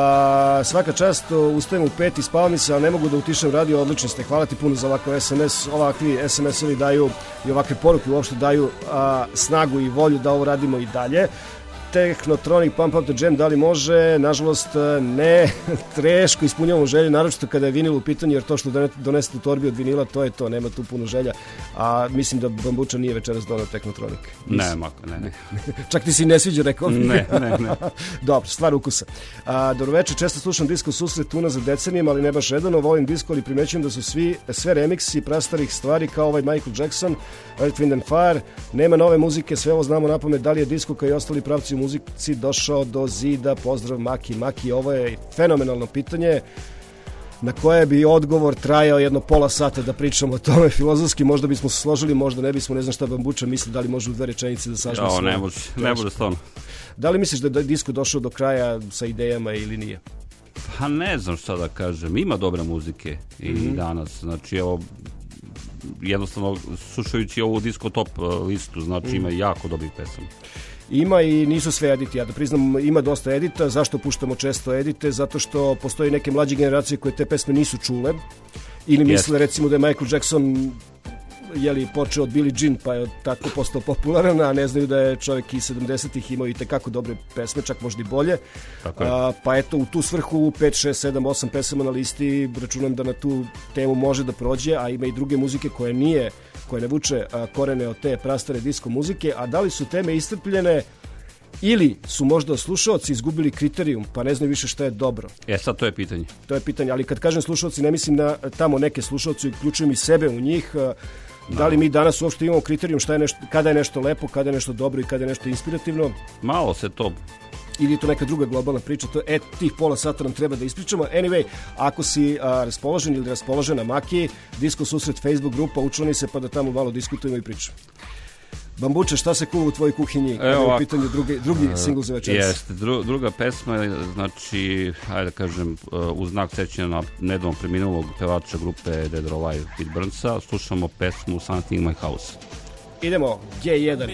A, svaka čast, ustajem u pet i spavam se, ali ne mogu da utišem radio, odlični ste, hvala ti puno za ovakav es em es, ovakvi es em es-ovi daju i ovakve poruke uopšte daju a, snagu i volju da ovo radimo i dalje. Technotronic Pump Up the Jam, da li može? Nažalost ne, teško ispunjavamo želje, naročito kada je vinil u pitanju, jer to što donesete u torbi od vinila, to je to, nema tu puno želja, a mislim da Bambuča nije večeras donao Technotronic. Ne, mako, ne, ne. Čak ti si ne sviđa, rekao mi. Ne, ne, ne. Dobro, stvar ukusa. A, dobro večer, često slušam disko susret unazad decenijama, ali ne baš redano, volim disko, ali primećujem da su svi, sve remiksi prastarih stvari kao ovaj Michael Jackson, Earth, Wind and Fire, nema nove muzike, sve ovo znamo napamet, da li je disko kao i ostali pravci u muzici došao do zida? Pozdrav Maki. Maki, ovo je fenomenalno pitanje na koje bi odgovor trajao jedno pola sata da pričamo o tome filozofski, možda bismo se složili, možda ne bismo, ne znam šta Bambuča misli, da li može u dve rečenice da sažme sve. Ne može, ne može stvarno. Da li misliš da je disko došao do kraja sa idejama ili nije? Pa ne znam šta da kažem, ima dobre muzike i mm-hmm. danas, znači evo, jednostavno slušajući ovu disko top listu, znači mm. ima jako dobrih pesama. Ima i nisu sve editi, ja da priznam, ima dosta edita. Zašto puštamo često edite? Zato što postoji neke mlađe generacije koje te pesme nisu čule ili misle, yes. recimo da je Michael Jackson jeli, počeo od Billie Jean pa je tako postao popularan, a ne znaju da je čovjek iz sedamdesetih imao i tekako dobre pesme, čak možda i bolje. A, pa eto, u tu svrhu pet, šest, sedam, osam pesama na listi računam da na tu temu može da prođe, a ima i druge muzike koje nije, koje ne vuče a, korene od te prastare disko muzike. A da li su teme iscrpljene ili su možda slušaoci izgubili kriterijum pa ne znaju više šta je dobro? E sad to je pitanje. To je pitanje, ali kad kažem slušaoci ne mislim na tamo neke slušaoci, uključujem i sebe u njih. Da li mi danas uopšte imamo kriterijum šta je nešto, kada je nešto lepo, kada je nešto dobro i kada je nešto inspirativno? Malo se to... Ili je to neka druga globalna priča, to je, e, tih pola sata nam treba da ispričamo. Anyway, ako si a, raspoložen ili raspoložena Maki, Disko susret Facebook grupa, učlani se pa da tamo malo diskutujemo i pričamo. Bambuče, šta se kuva u tvojoj kuhinji? Kada je u pitanju drugi, drugi uh, singl za večeras? Jeste, dru, druga pesma, znači, hajde da kažem, u znak sećanja na nedavno preminulog pevača grupe Dead or Alive, Pete Burnsa, slušamo pesmu Something in My House. Idemo, G jedan.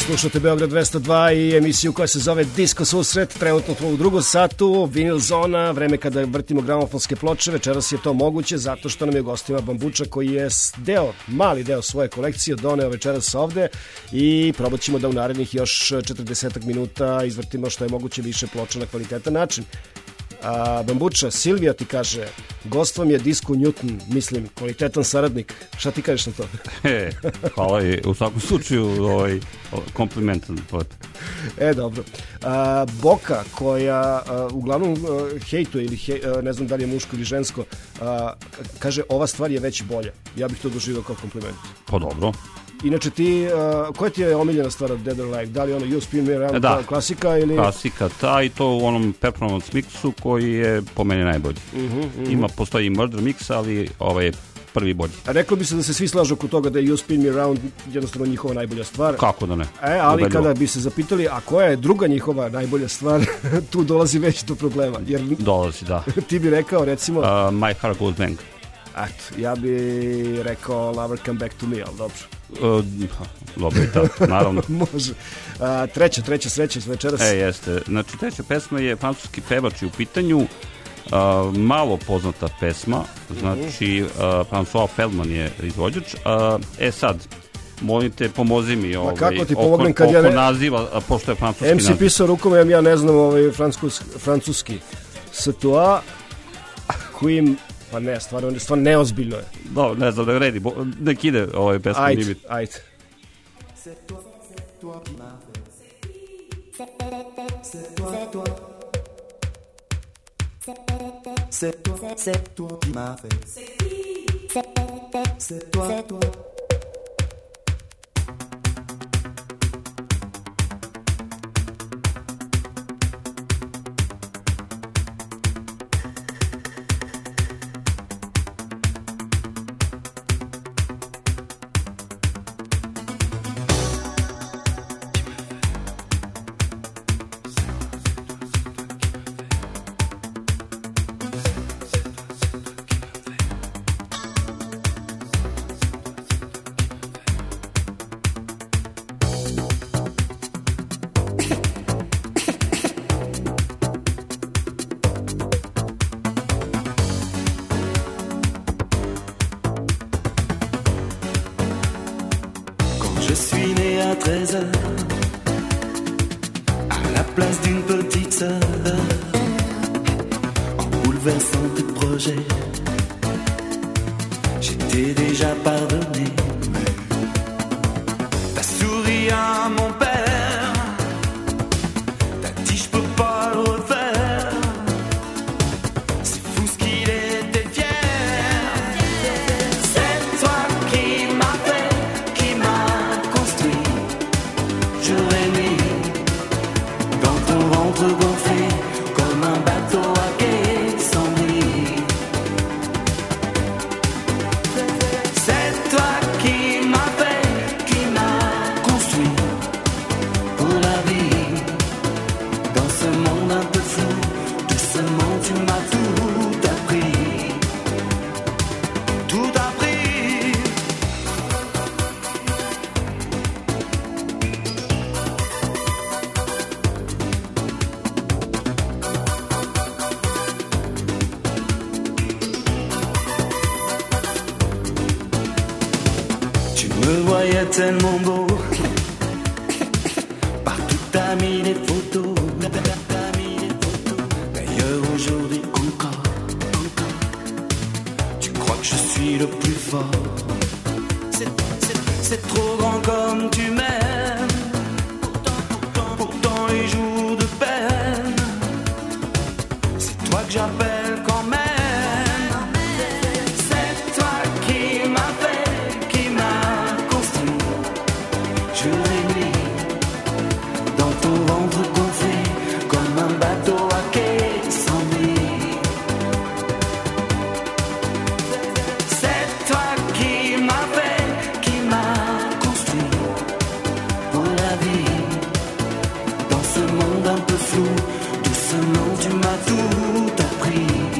Slušate Beograd dvesta dva i emisiju koja se zove Disko susret, trenutno u drugom satu, vinil zona, vreme kada vrtimo gramofonske ploče. Večeras je to moguće zato što nam je gostima Bambuča koji je deo, mali deo svoje kolekcije doneo večeras ovde i probat ćemo da u narednih još četrdeset minuta izvrtimo što je moguće više ploča na kvalitetan način. A, Bambuča, Silvija ti kaže, gost vam je Disco Newton, mislim, kvalitetan saradnik. Šta ti kažeš na to? E, hvala i u svakom slučaju ovaj, komplimentan. E, dobro. A, Boka, koja a, uglavnom a, hejtuje, ili hej, a, ne znam da li je muško ili žensko, a, kaže, ova stvar je već bolja. Ja bih to doživio kao kompliment. Pa dobro. Inače ti, uh, koja ti je omiljena stvar od Dead or Alive? Da li ono You Spin Me Around, da. klasika ili... Klasika, ta i to u onom performance mixu koji je po meni najbolji. Uh-huh, uh-huh. Ima, postoji i murder mix, ali ovaj je prvi bolji. A reklo bi se da se svi slažu oko toga da je You Spin Me Around jednostavno njihova najbolja stvar. Kako da ne? E, ali Ubedljivo. Kada bi se zapitali, a koja je druga njihova najbolja stvar, tu dolazi već do problema. Jer dolazi, da. Ti bi rekao, recimo... Uh, My Heart Goes Bang. Eto, ja bi rekao Lover Come Back to Me, ali dobro. Uh, dobro i tako, naravno. Može. Uh, treća, treća sreća večeras. E, jeste. Znači, treća pesma je francuski pevač u pitanju. Uh, malo poznata pesma. Znači, uh, François Feldman je izvođač. Uh, e sad, molim te, pomozi mi ovaj, kako ti pomognem kad oko ja ne... naziva, pošto je francuski M C naziv. pisao rukom, ja ne znam ovaj francuski. francuski. Setoa, kojim... Pa ne, stvarno, stvarno neozbiljno je. No, ne znam, da redi, nek ide ovaj pesma. Ajde, ajde. C'est toi, c'est toi qui m'as fait. C'est toi, c'est toi. C'est toi, c'est toi qui m'as fait. C'est toi, c'est toi. treize heures, à la place d'une petite sœur, en bouleversant tes projets, j'étais déjà pardonné. T'as souri à mon père, t'as dit je peux pas le refaire, c'est fou ce qu'il était fier. C'est toi qui m'as fait, qui m'a construit, jour et nuit, dans ton ventre gonflé, comme un bateau à quai sans nuit. C'est toi qui m'as fait, qui m'a construit pour la vie. Dans ce monde un peu flou, doucement tu m'as tout appris, tout appris. Tu me voyais tellement beau, partout t'as mis des photos, t'as mis des photos. D'ailleurs aujourd'hui encore, encore, tu crois que je suis le plus fort. C'est, c'est, c'est trop grand comme tu m'aimes, pourtant, pourtant, pourtant les jours de peine, c'est toi que j'appelle quand même. C'est toi qui m'as fait, qui m'a construit, jour et nuit, dans ton ventre gonflé, comme un bateau à quai sans nuit. C'est toi qui m'as fait, qui m'a construit pour la vie. Dans ce monde un peu flou, doucement tu m'as tout appris.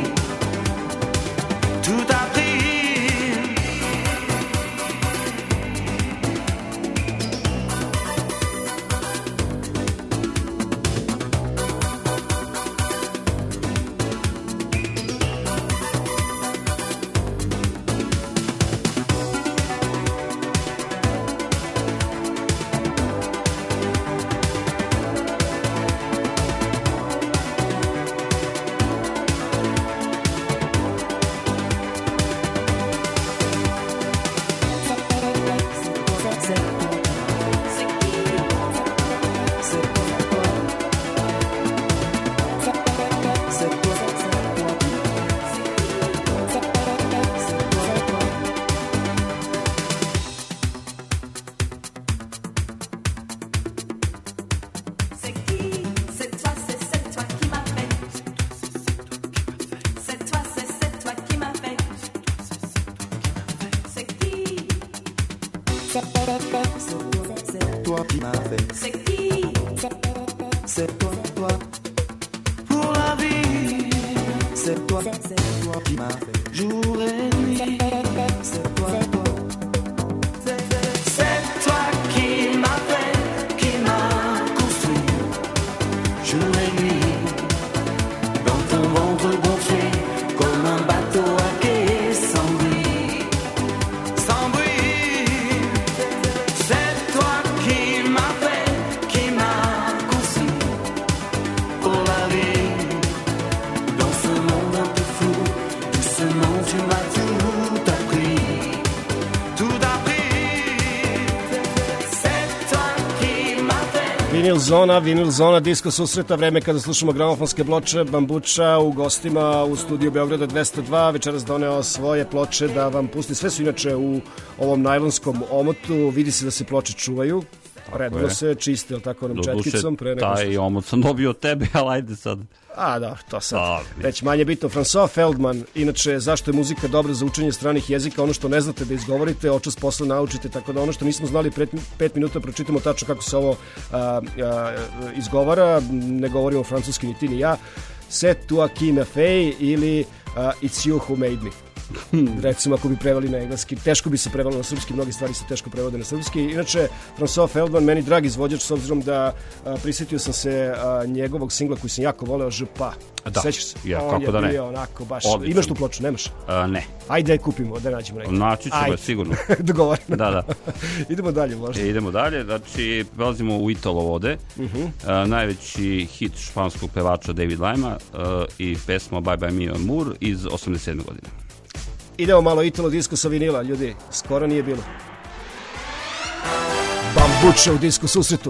C'est toi qui m'as fait. C'est qui? C'est toi, toi. Pour la vie. C'est toi, c'est toi qui m'as fait. Jour et nuit. C'est toi, toi. C'est toi qui m'as fait, qui m'a construit. Jour et nuit. Dans ton ventre gonflé, comme un bateau à quai sans bruit. Sans bruit. C'est toi qui m'as fait, qui m'a construit. Pour la vie. Dans ce monde un peu fou, doucement tu m'as tout appris. Tout appris. C'est toi qui m'as fait. Vinil Zona, Vinil Zona, disko susreta, vreme kada slušamo gramofonske ploče. Bambuča u gostima u studiju Beograda dvesta dva, večeras doneo svoje ploče da vam pusti. Sve su inače u ovom najlonskom omotu, vidi se da se ploče čuvaju. Redno se čiste, ali tako onom četkicom. Pre nego taj omot sam dobio od tebe, ali ajde sad. A, da, to sad. Da, već manje bitno. François Feldman, inače, zašto je muzika dobra za učenje stranih jezika, ono što ne znate da izgovorite, očas posle naučite, tako da ono što nismo znali pred pet minuta pročitamo tačno kako se ovo a, a, izgovara, ne govorimo francuski ni ti ni ja. C'est toi qui me fait ili a, It's you who made me. Recimo ako bi preveli na engleski, teško bi se prevelo na srpski, mnogi stvari se teško prevode na srpski. Inače, François Feldman, meni drag izvođač, s obzirom da a, prisjetio sam se a, njegovog singla koji sam jako voleo, Je pas. Da, Sećaš se? ja, On kako da ne. je bio onako baš. Odlično. Imaš tu ploču, nemaš? A, ne. Ajde je kupimo, da nađemo neki. Naći ćemo je sigurno. Dogovoreno. Da, da. Idemo dalje možda. E, idemo dalje, znači prelazimo u Italo vode. Uh-huh. A, najveći hit španskog pevača David Lima a, i pesma Bye Bye Mi Amour iz osamdeset sedme godine. Idemo malo Italo disko sa vinila, ljudi. Skoro nije bilo. Bambuča u disko susretu.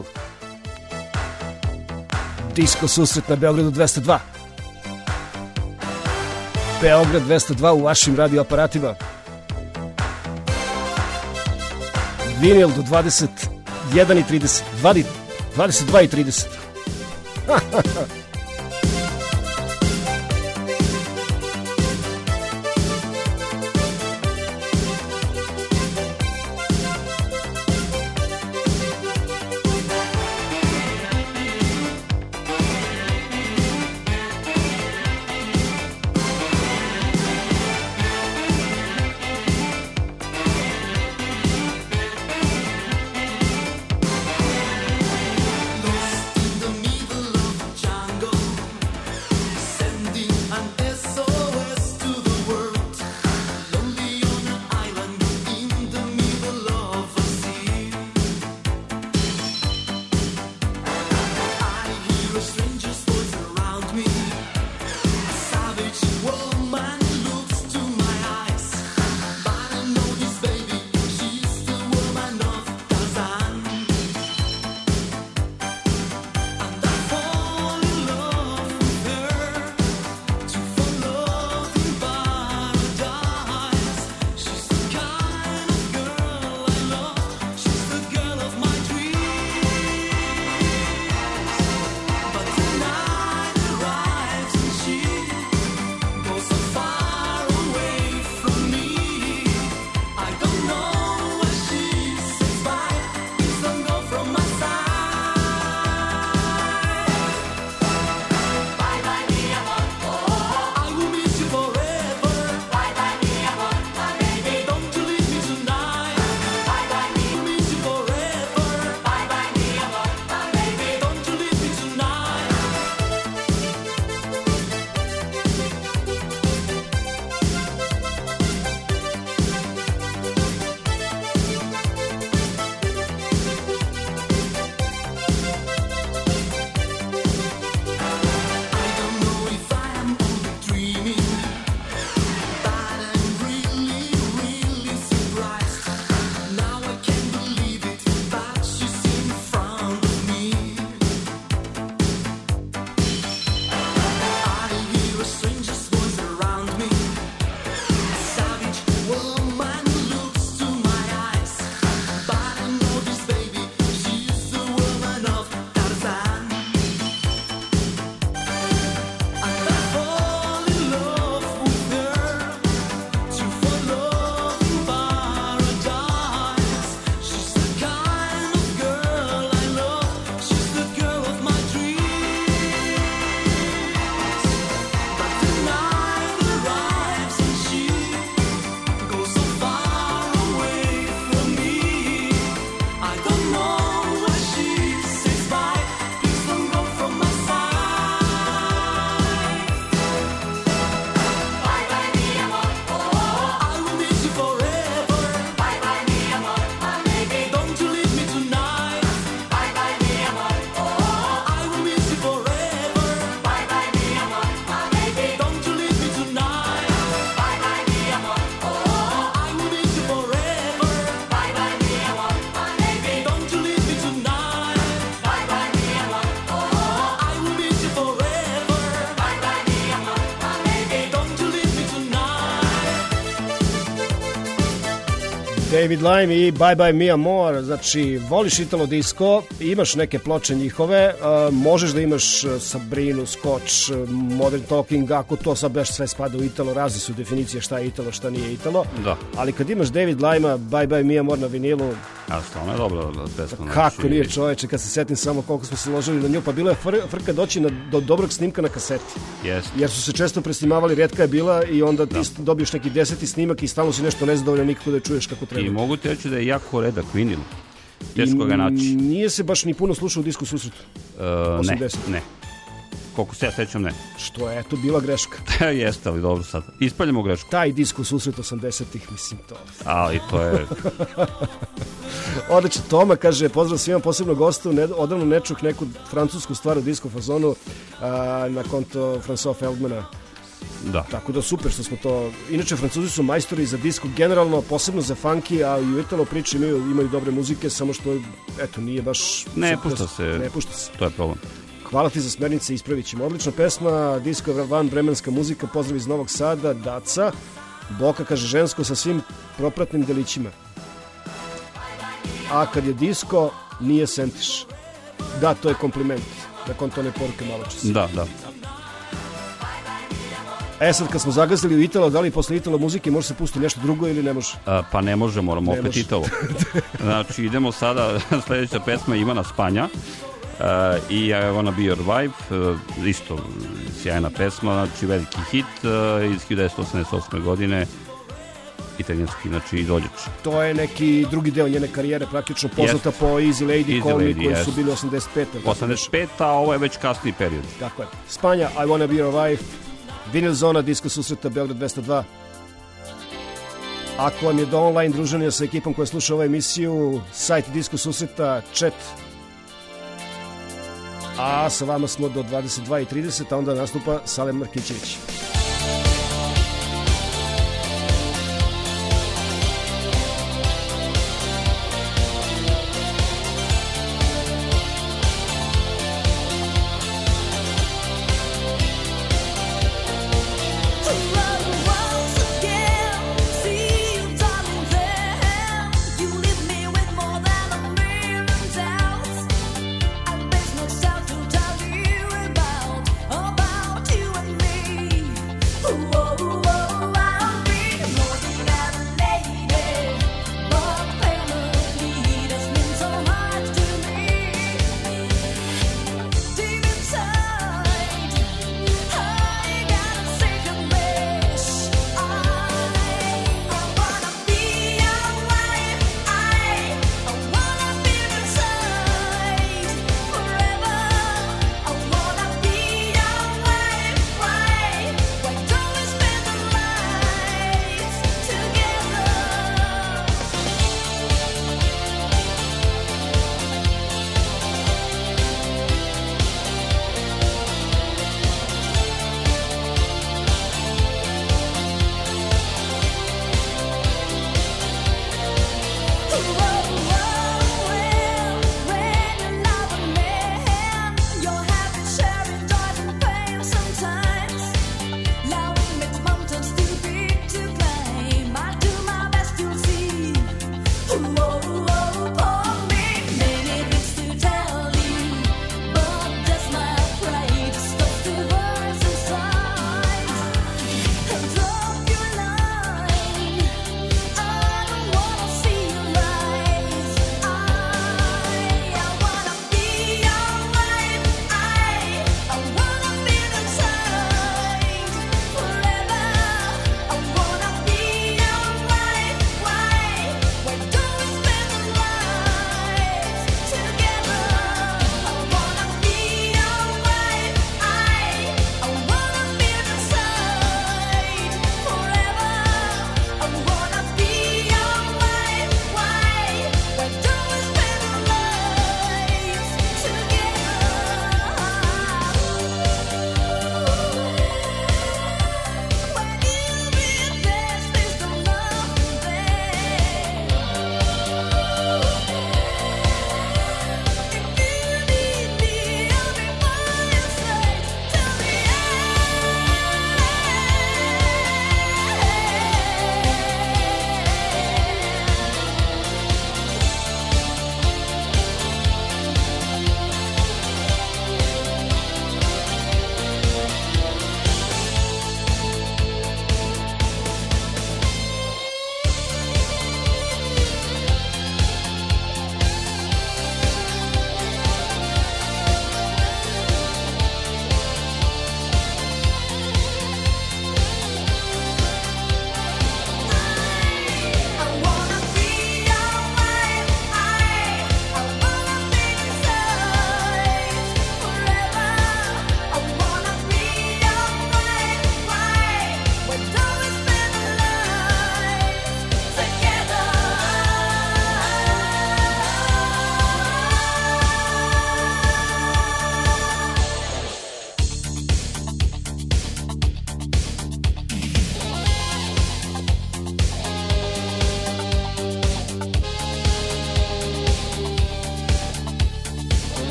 Disko susret na Beogradu dvesta dva. Beograd dvesta dva u vašim radioaparatima. Vinil do dvadeset jedan i trideset. dvadeset dva i trideset. Lost in the middle of the jungle. David Lime i Bye Bye Mia Moore, znači voliš Italo disco, imaš neke ploče njihove, uh, možeš da imaš Sabrinu, Scotch, Modern Talking, ako to sad baš sve spada u Italo, razne su definicije šta je Italo, šta nije Italo, da. Ali kad imaš David Lime-a, Bye Bye Mia Moore na vinilu, a stvarno je dobro pesma. Kako znači... nije čoveče, kad se setim samo koliko smo se ložili na nju, pa bilo je fr frka doći na, do dobrog snimka na kaseti. Yes. Jer su se često presnimavali, retka je bila i onda ti da. dobiješ neki deseti snimak i stalno si nešto nezadovoljan, nikako da čuješ kako treba. I mogu ti reći da je jako redak vinil. Teško ga naći. Nije se baš ni puno slušao u disku susretu. Uh, ne, ne. Koliko se ja sećam, ne. Što je, eto, bila greška. Jeste, ali dobro sad. Ispaljamo grešku. Taj disk u susret osamdesetih, mislim to. Ali to je... Odlično, Toma kaže, pozdrav svima, posebno gostu, ne, odavno ne čuh neku francusku stvar u disco fazonu a, na konto François Feldmana. Da. Tako da super što smo to... Inače, Francuzi su majstori za disco generalno, posebno za funky, a i u Italo priči imaju, imaju dobre muzike, samo što, eto, nije baš... Ne pušta se. Ne pušta se. To je problem. Hvala ti za smernice, ispravit ćemo. Odlična pesma, disco van bremenska muzika, pozdrav iz Novog Sada, Daca. Boka kaže žensko sa svim propratnim delićima. A kad je disco, nije sentiš. Da, to je kompliment. Nakon to ne poruke malo čas. Da, da. E sad, kad smo zagazili u Italo, da li posle Italo muzike može se pustiti nešto drugo ili ne može? A, pa ne može, moramo ne opet može. Italo. Znači, idemo sada, sledeća pesma Ivana Spanja. Uh, i I Wanna Be Your Wife, uh, isto sjajna pesma, znači veliki hit uh, iz hiljadu devetsto osamdeset osme godine, italijanski, znači izvođač. To je neki drugi deo njene karijere, praktično poznata yes. po Easy Lady, Easy Call Me, koji yes. su bili osamdeset pete osamdeset pete, a ovo je već kasniji period. Tako je. Spanja, I Wanna Be Your Wife, Vinyl Zona, Disko susreta, Beograd dvesta dva. Ako vam je do online druženja sa ekipom koja sluša ovu emisiju, sajt Disko susreta, chat, a sa vama smo do dvadeset dva i trideset, a onda nastupa Salem Markićević. About you and me.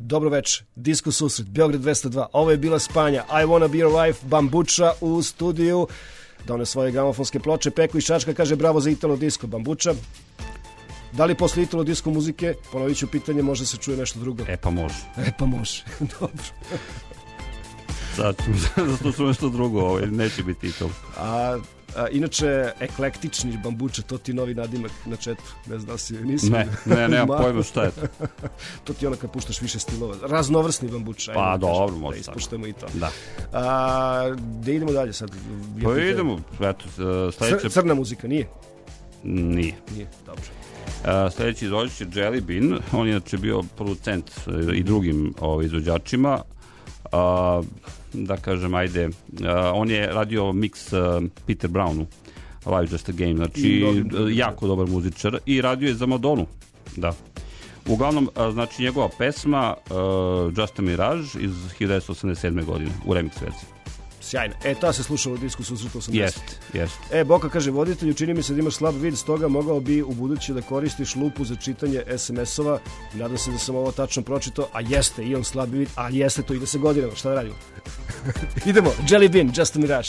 Dobro večer, Disko susret, Beograd dvesta dva. Ovo je bila Spanja, I wanna be your wife, Bambuča u studiju. Done svoje gramofonske ploče, Peko iz Čačka kaže bravo za Italo Disco. Bambuča, da li posle Italo Disco muzike, ponovit ću pitanje, možda se čuje nešto drugo? E pa može. E pa može, dobro. Sad, zato su nešto drugo, ovaj, neće biti Italo. A, a inače, eklektični Bambuča, to ti novi nadimak na četu, ne znam da si, nisi? Ne, ne, nemam pojma šta je to. To ti ono kad puštaš više stilova, raznovrsni Bambuča. Pa ajmo, dobro, kažem, može da tako. ispuštamo i to. Da. A, da idemo dalje sad? Pa idemo, eto, sledeće... Cr- crna muzika, nije? Nije. Nije, dobro. Uh, sledeći izvođač je Jelly Bean, on je inače bio producent uh, i drugim uh, izvođačima, uh, da kažem, ajde, uh, on je radio mix uh, Peter Brownu, Live Just a Game, znači uh, jako dobar muzičar i radio je za Madonu, da. Uglavnom, uh, znači njegova pesma uh, Just a Mirage iz hiljadu devetsto osamdeset sedme godine u remix verziji. Sjajno. E, ta se slušala u disku susretu osamdeset. Jest, jest. E, Boka kaže, voditelju, čini mi se da imaš slab vid, stoga mogao bi u buduće da koristiš lupu za čitanje es em es-ova. Nadam se da sam ovo tačno pročitao, a jeste i on slab vid, a jeste to, ide se godinama, šta da radimo? Idemo, Jelly Bean, Just a Mirage.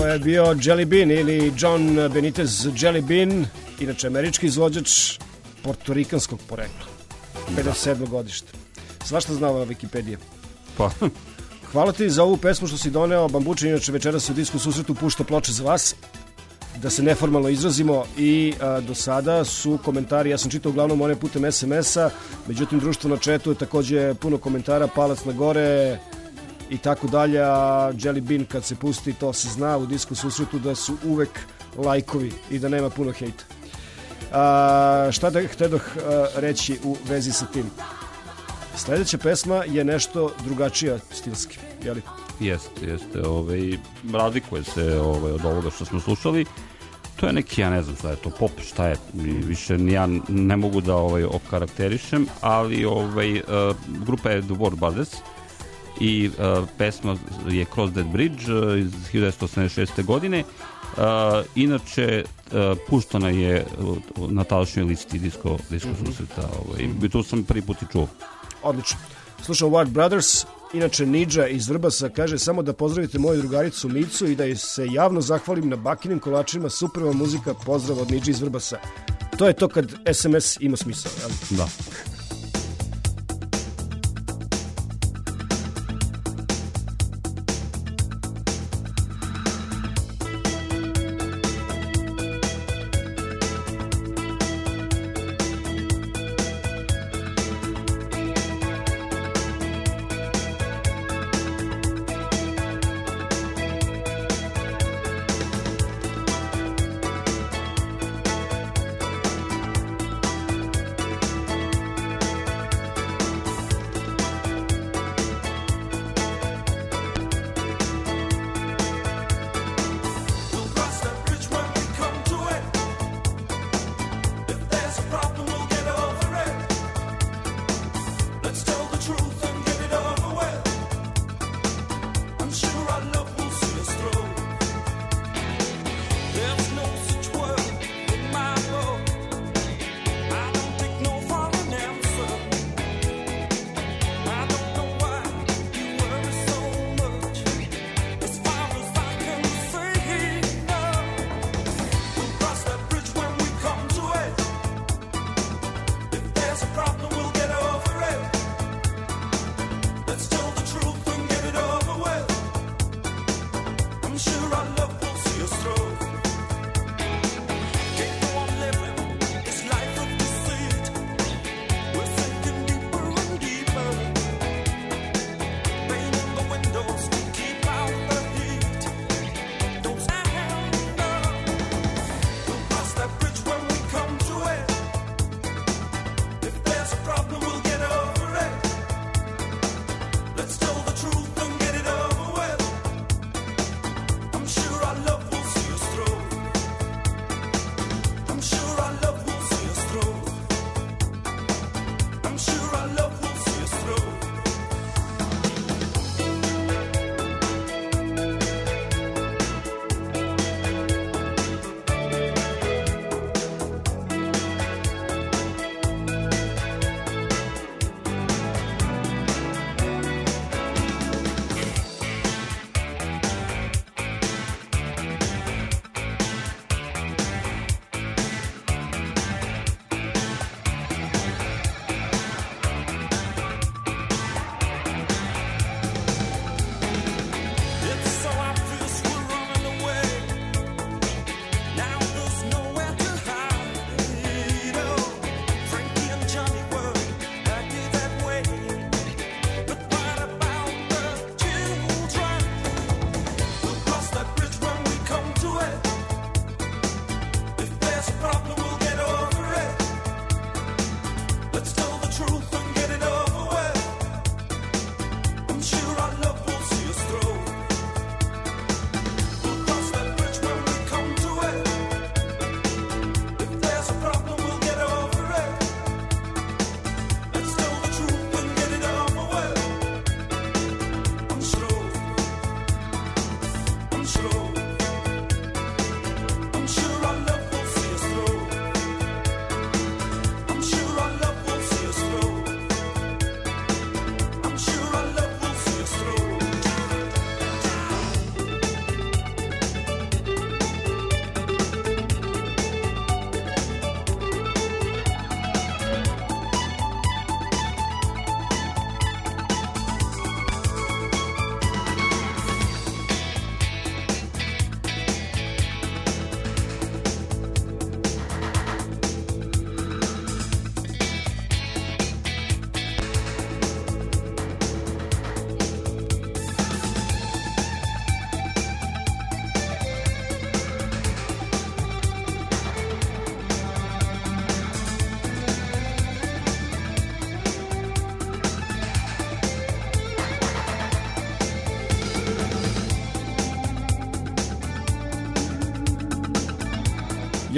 je bio Jelly Bean ili John Benitez Jelly Bean, inače američki izvođač portorikanskog porekla, pedeset sedmo godište. Svašta znao na Wikipediji. Pa... Hvala ti za ovu pesmu što si doneo. Bambuče inače večeras u Disku susretu pušta ploče za vas, da se neformalno izrazimo i a, do sada su komentari, ja sam čitao uglavnom one putem es em es-a, međutim društvo na chatu je takođe puno komentara, palac na gore i tako dalje, a Jelly Bean kad se pusti to se zna u Disku susretu da su uvek lajkovi i da nema puno hejta. A, šta da htedoh a, reći u vezi sa tim? Sledeća pesma je nešto drugačija stilski, jeli? Jeste, jeste. Ovaj, razlikuje se ovaj, od ovoga što smo slušali. To je neki, ja ne znam šta je to, pop, šta je, više ja ne mogu da ovaj, okarakterišem, ali ovaj, uh, grupa je The War Brothers i uh, pesma je Cross That Bridge uh, iz hiljadu devetsto osamdeset šeste. godine. Uh, inače, uh, puštana je na tadašnjoj listi disko, disko mm-hmm. susreta. Ovaj, mm-hmm. Tu sam prvi put i čuo. Odlično. Slušam Ward Brothers, inače Nidža iz Vrbasa kaže samo da pozdravite moju drugaricu Micu i da se javno zahvalim na bakinim kolačima, superova muzika, pozdrav od Nidže iz Vrbasa. To je to kad es em es ima smisao, jel? Da.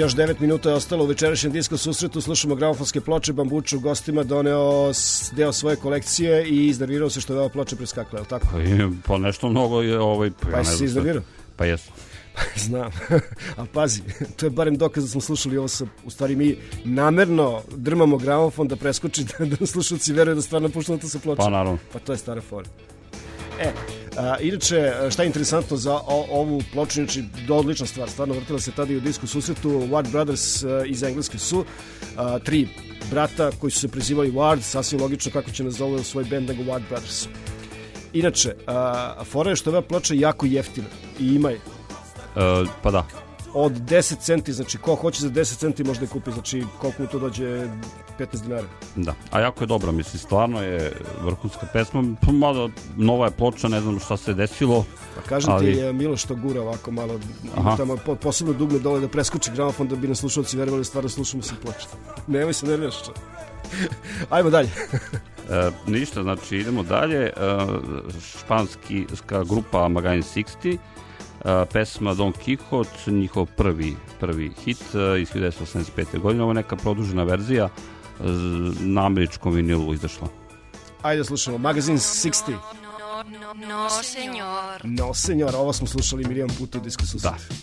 Još devet minuta je ostalo u večerašnjem disko susretu, slušamo gramofonske ploče, Bambuča u gostima doneo deo svoje kolekcije i iznervirao se što je ova ploča preskakla, je li tako? Pa nešto mnogo je ovaj... Pa jesi se iznervirao? Pa jesu. Znam, ali pazi, to je barem dokaz da smo slušali ovo sa, u stvari mi namerno drmamo gramofon da preskoči, da, da slušalci veruju da stvarno puštamo to sa ploče. Pa naravno. Pa to je stara fora. E, a, inače, šta je interesantno za o, ovu ploču, znači, odlična stvar, stvarno vrtila se tada i u disku susretu, Ward Brothers a, iz Engleske su, a, tri brata koji su se prezivali Ward, sasvim logično kako će nazove svoj band nego Ward Brothers. Inače, a, fora je što je ova ploča jako jeftina i ima je. E, pa da. Od deset centi, znači ko hoće za deset centi možda je kupi, znači koliko mu to dođe, petnaest dinara. Da, a jako je dobra, mislim, stvarno je vrhunska pesma, mada nova je ploča, ne znam šta se desilo. Pa kažem ali... ti, je Miloš to gura ovako malo, tamo po, posebno dugme dole da preskoči gramofon da bi nas slušalci verovali stvarno slušamo se ploče. Nemoj se nerviraš što. Ajmo dalje. e, ništa, znači idemo dalje. E, španska grupa Magain šezdeset, Uh, pesma Don Quixote, njihov prvi, prvi hit uh, iz hiljadu devetsto osamdeset pete. godine. Ovo je neka produžena verzija uh, na američkom vinilu izašla. Ajde slušamo, Magazine šezdeset. No, no, no, no, senor. No, senor, ovo smo slušali milijon puta u disku susret. Da.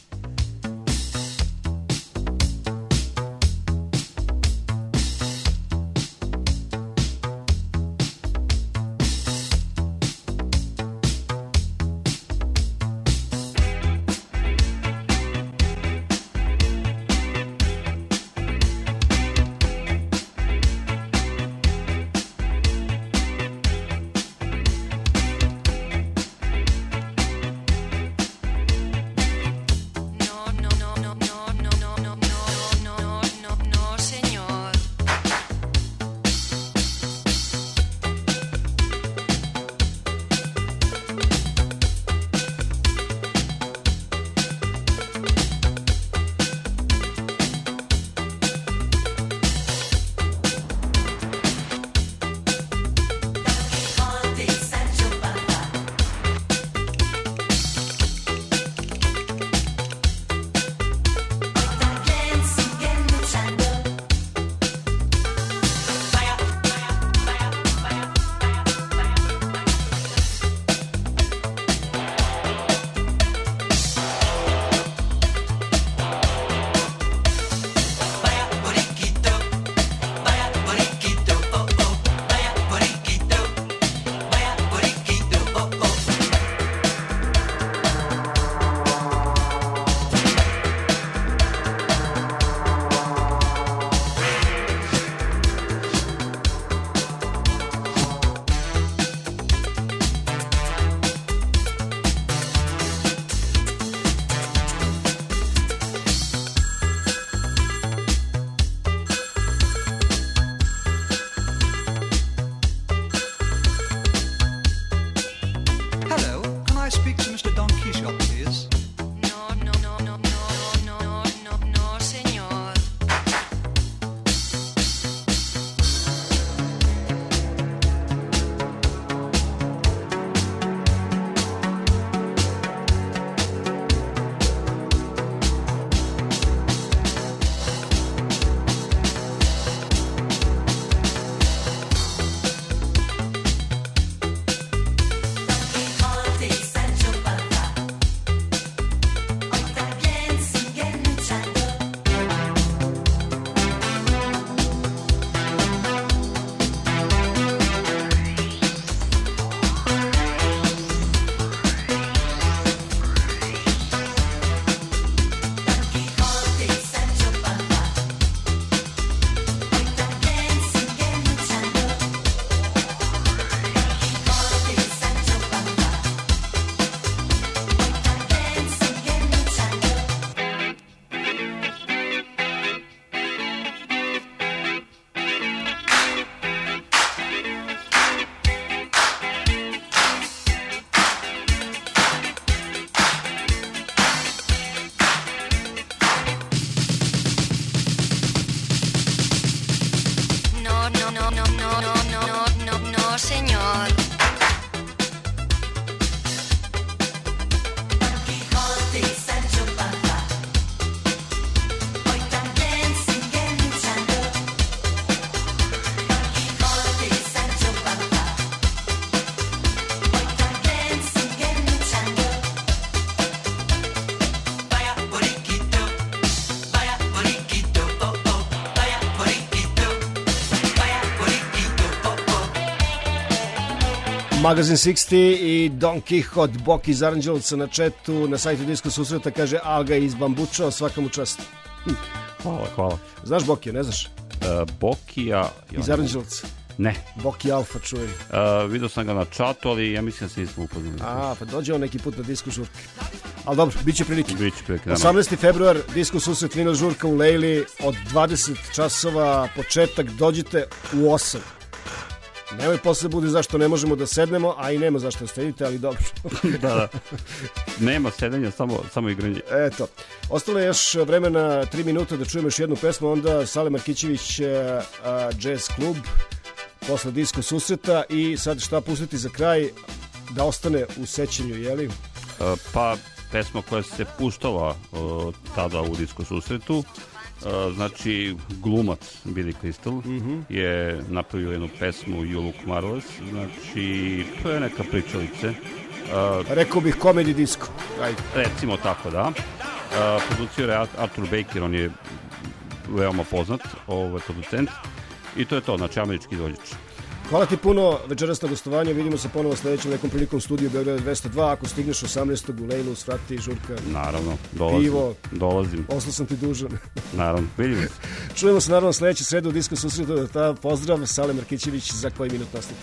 Magazine šezdeset i Don Quixote, Boki iz Aranđelovca na četu, na sajtu Disko susreta, kaže Alga iz Bambuča, svaka mu čast. Hm. Hvala, hvala. Znaš Bokija, ne znaš? Uh, Bokija... Iz Aranđelovca. Ne. Boki Alfa, čujem. Uh, vidio sam ga na čatu, ali ja mislim da se nismo upoznali. A, pa dođe on neki put na Disko žurke. Ali dobro, bit će prilike. Biće prilike. osamnaesti februar, Disko susret, vinil žurka u Lejli, od dvadeset časova, početak, dođite u osam. Nemoj posle bude zašto ne možemo da sednemo, a i nema zašto da sedite, ali dobro. Da, da. Nema sedenja, samo, samo igranje. Eto, ostalo je još vremena, tri minuta da čujemo još jednu pesmu, onda Sale Markićević, a, Jazz klub, posle Disko susreta i sad šta pustiti za kraj da ostane u sećanju, jeli? Uh, pa, pesma koja se puštala uh, tada u Disko susretu, Uh, znači glumac Billy Crystal mm-hmm. je napravio jednu pesmu You Look Marvelous, znači to je neka pričalice. Uh, Rekao bih komedi disko. Ajde. Recimo tako, da. Uh, producir je Arthur Baker, on je veoma poznat, ovaj producent, i to je to, znači američki izvođač. Hvala ti puno večeras na gostovanje, vidimo se ponovo sledećem nekom prilikom studiju Beograda dvesta dva, ako stigneš osamnaestog u Lejlu, svrati žurka. Naravno, dolazim. Pivo. Dolazim. Ostao sam ti dužan. Naravno, vidimo se. Čujemo se naravno sledeće sredu u Disko susretu, ta pozdrav, Sale Markićević, za koji minut nastupa.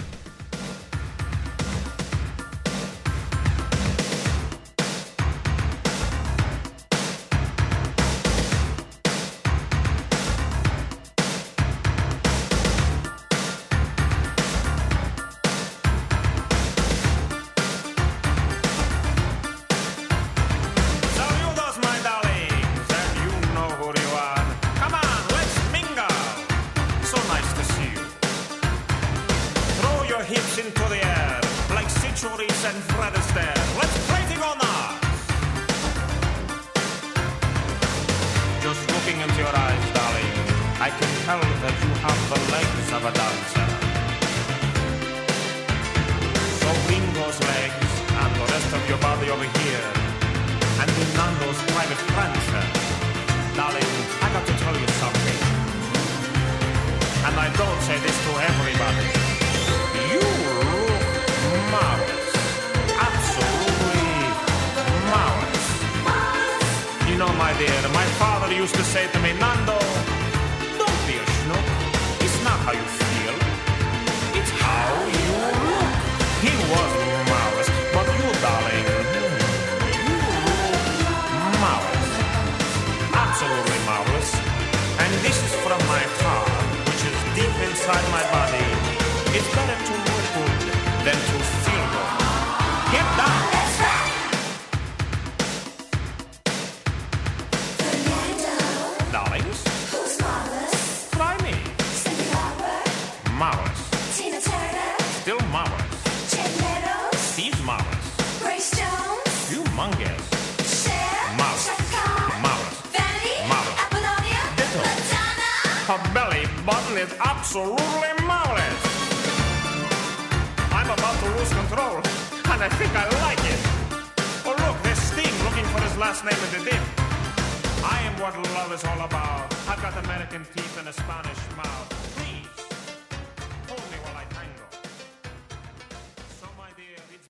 Absolutely marvelous. I'm about to lose control, and I think I like it. Oh look, there's Sting looking for his last name in the dip. I am what love is all about. I've got American teeth and a Spanish mouth.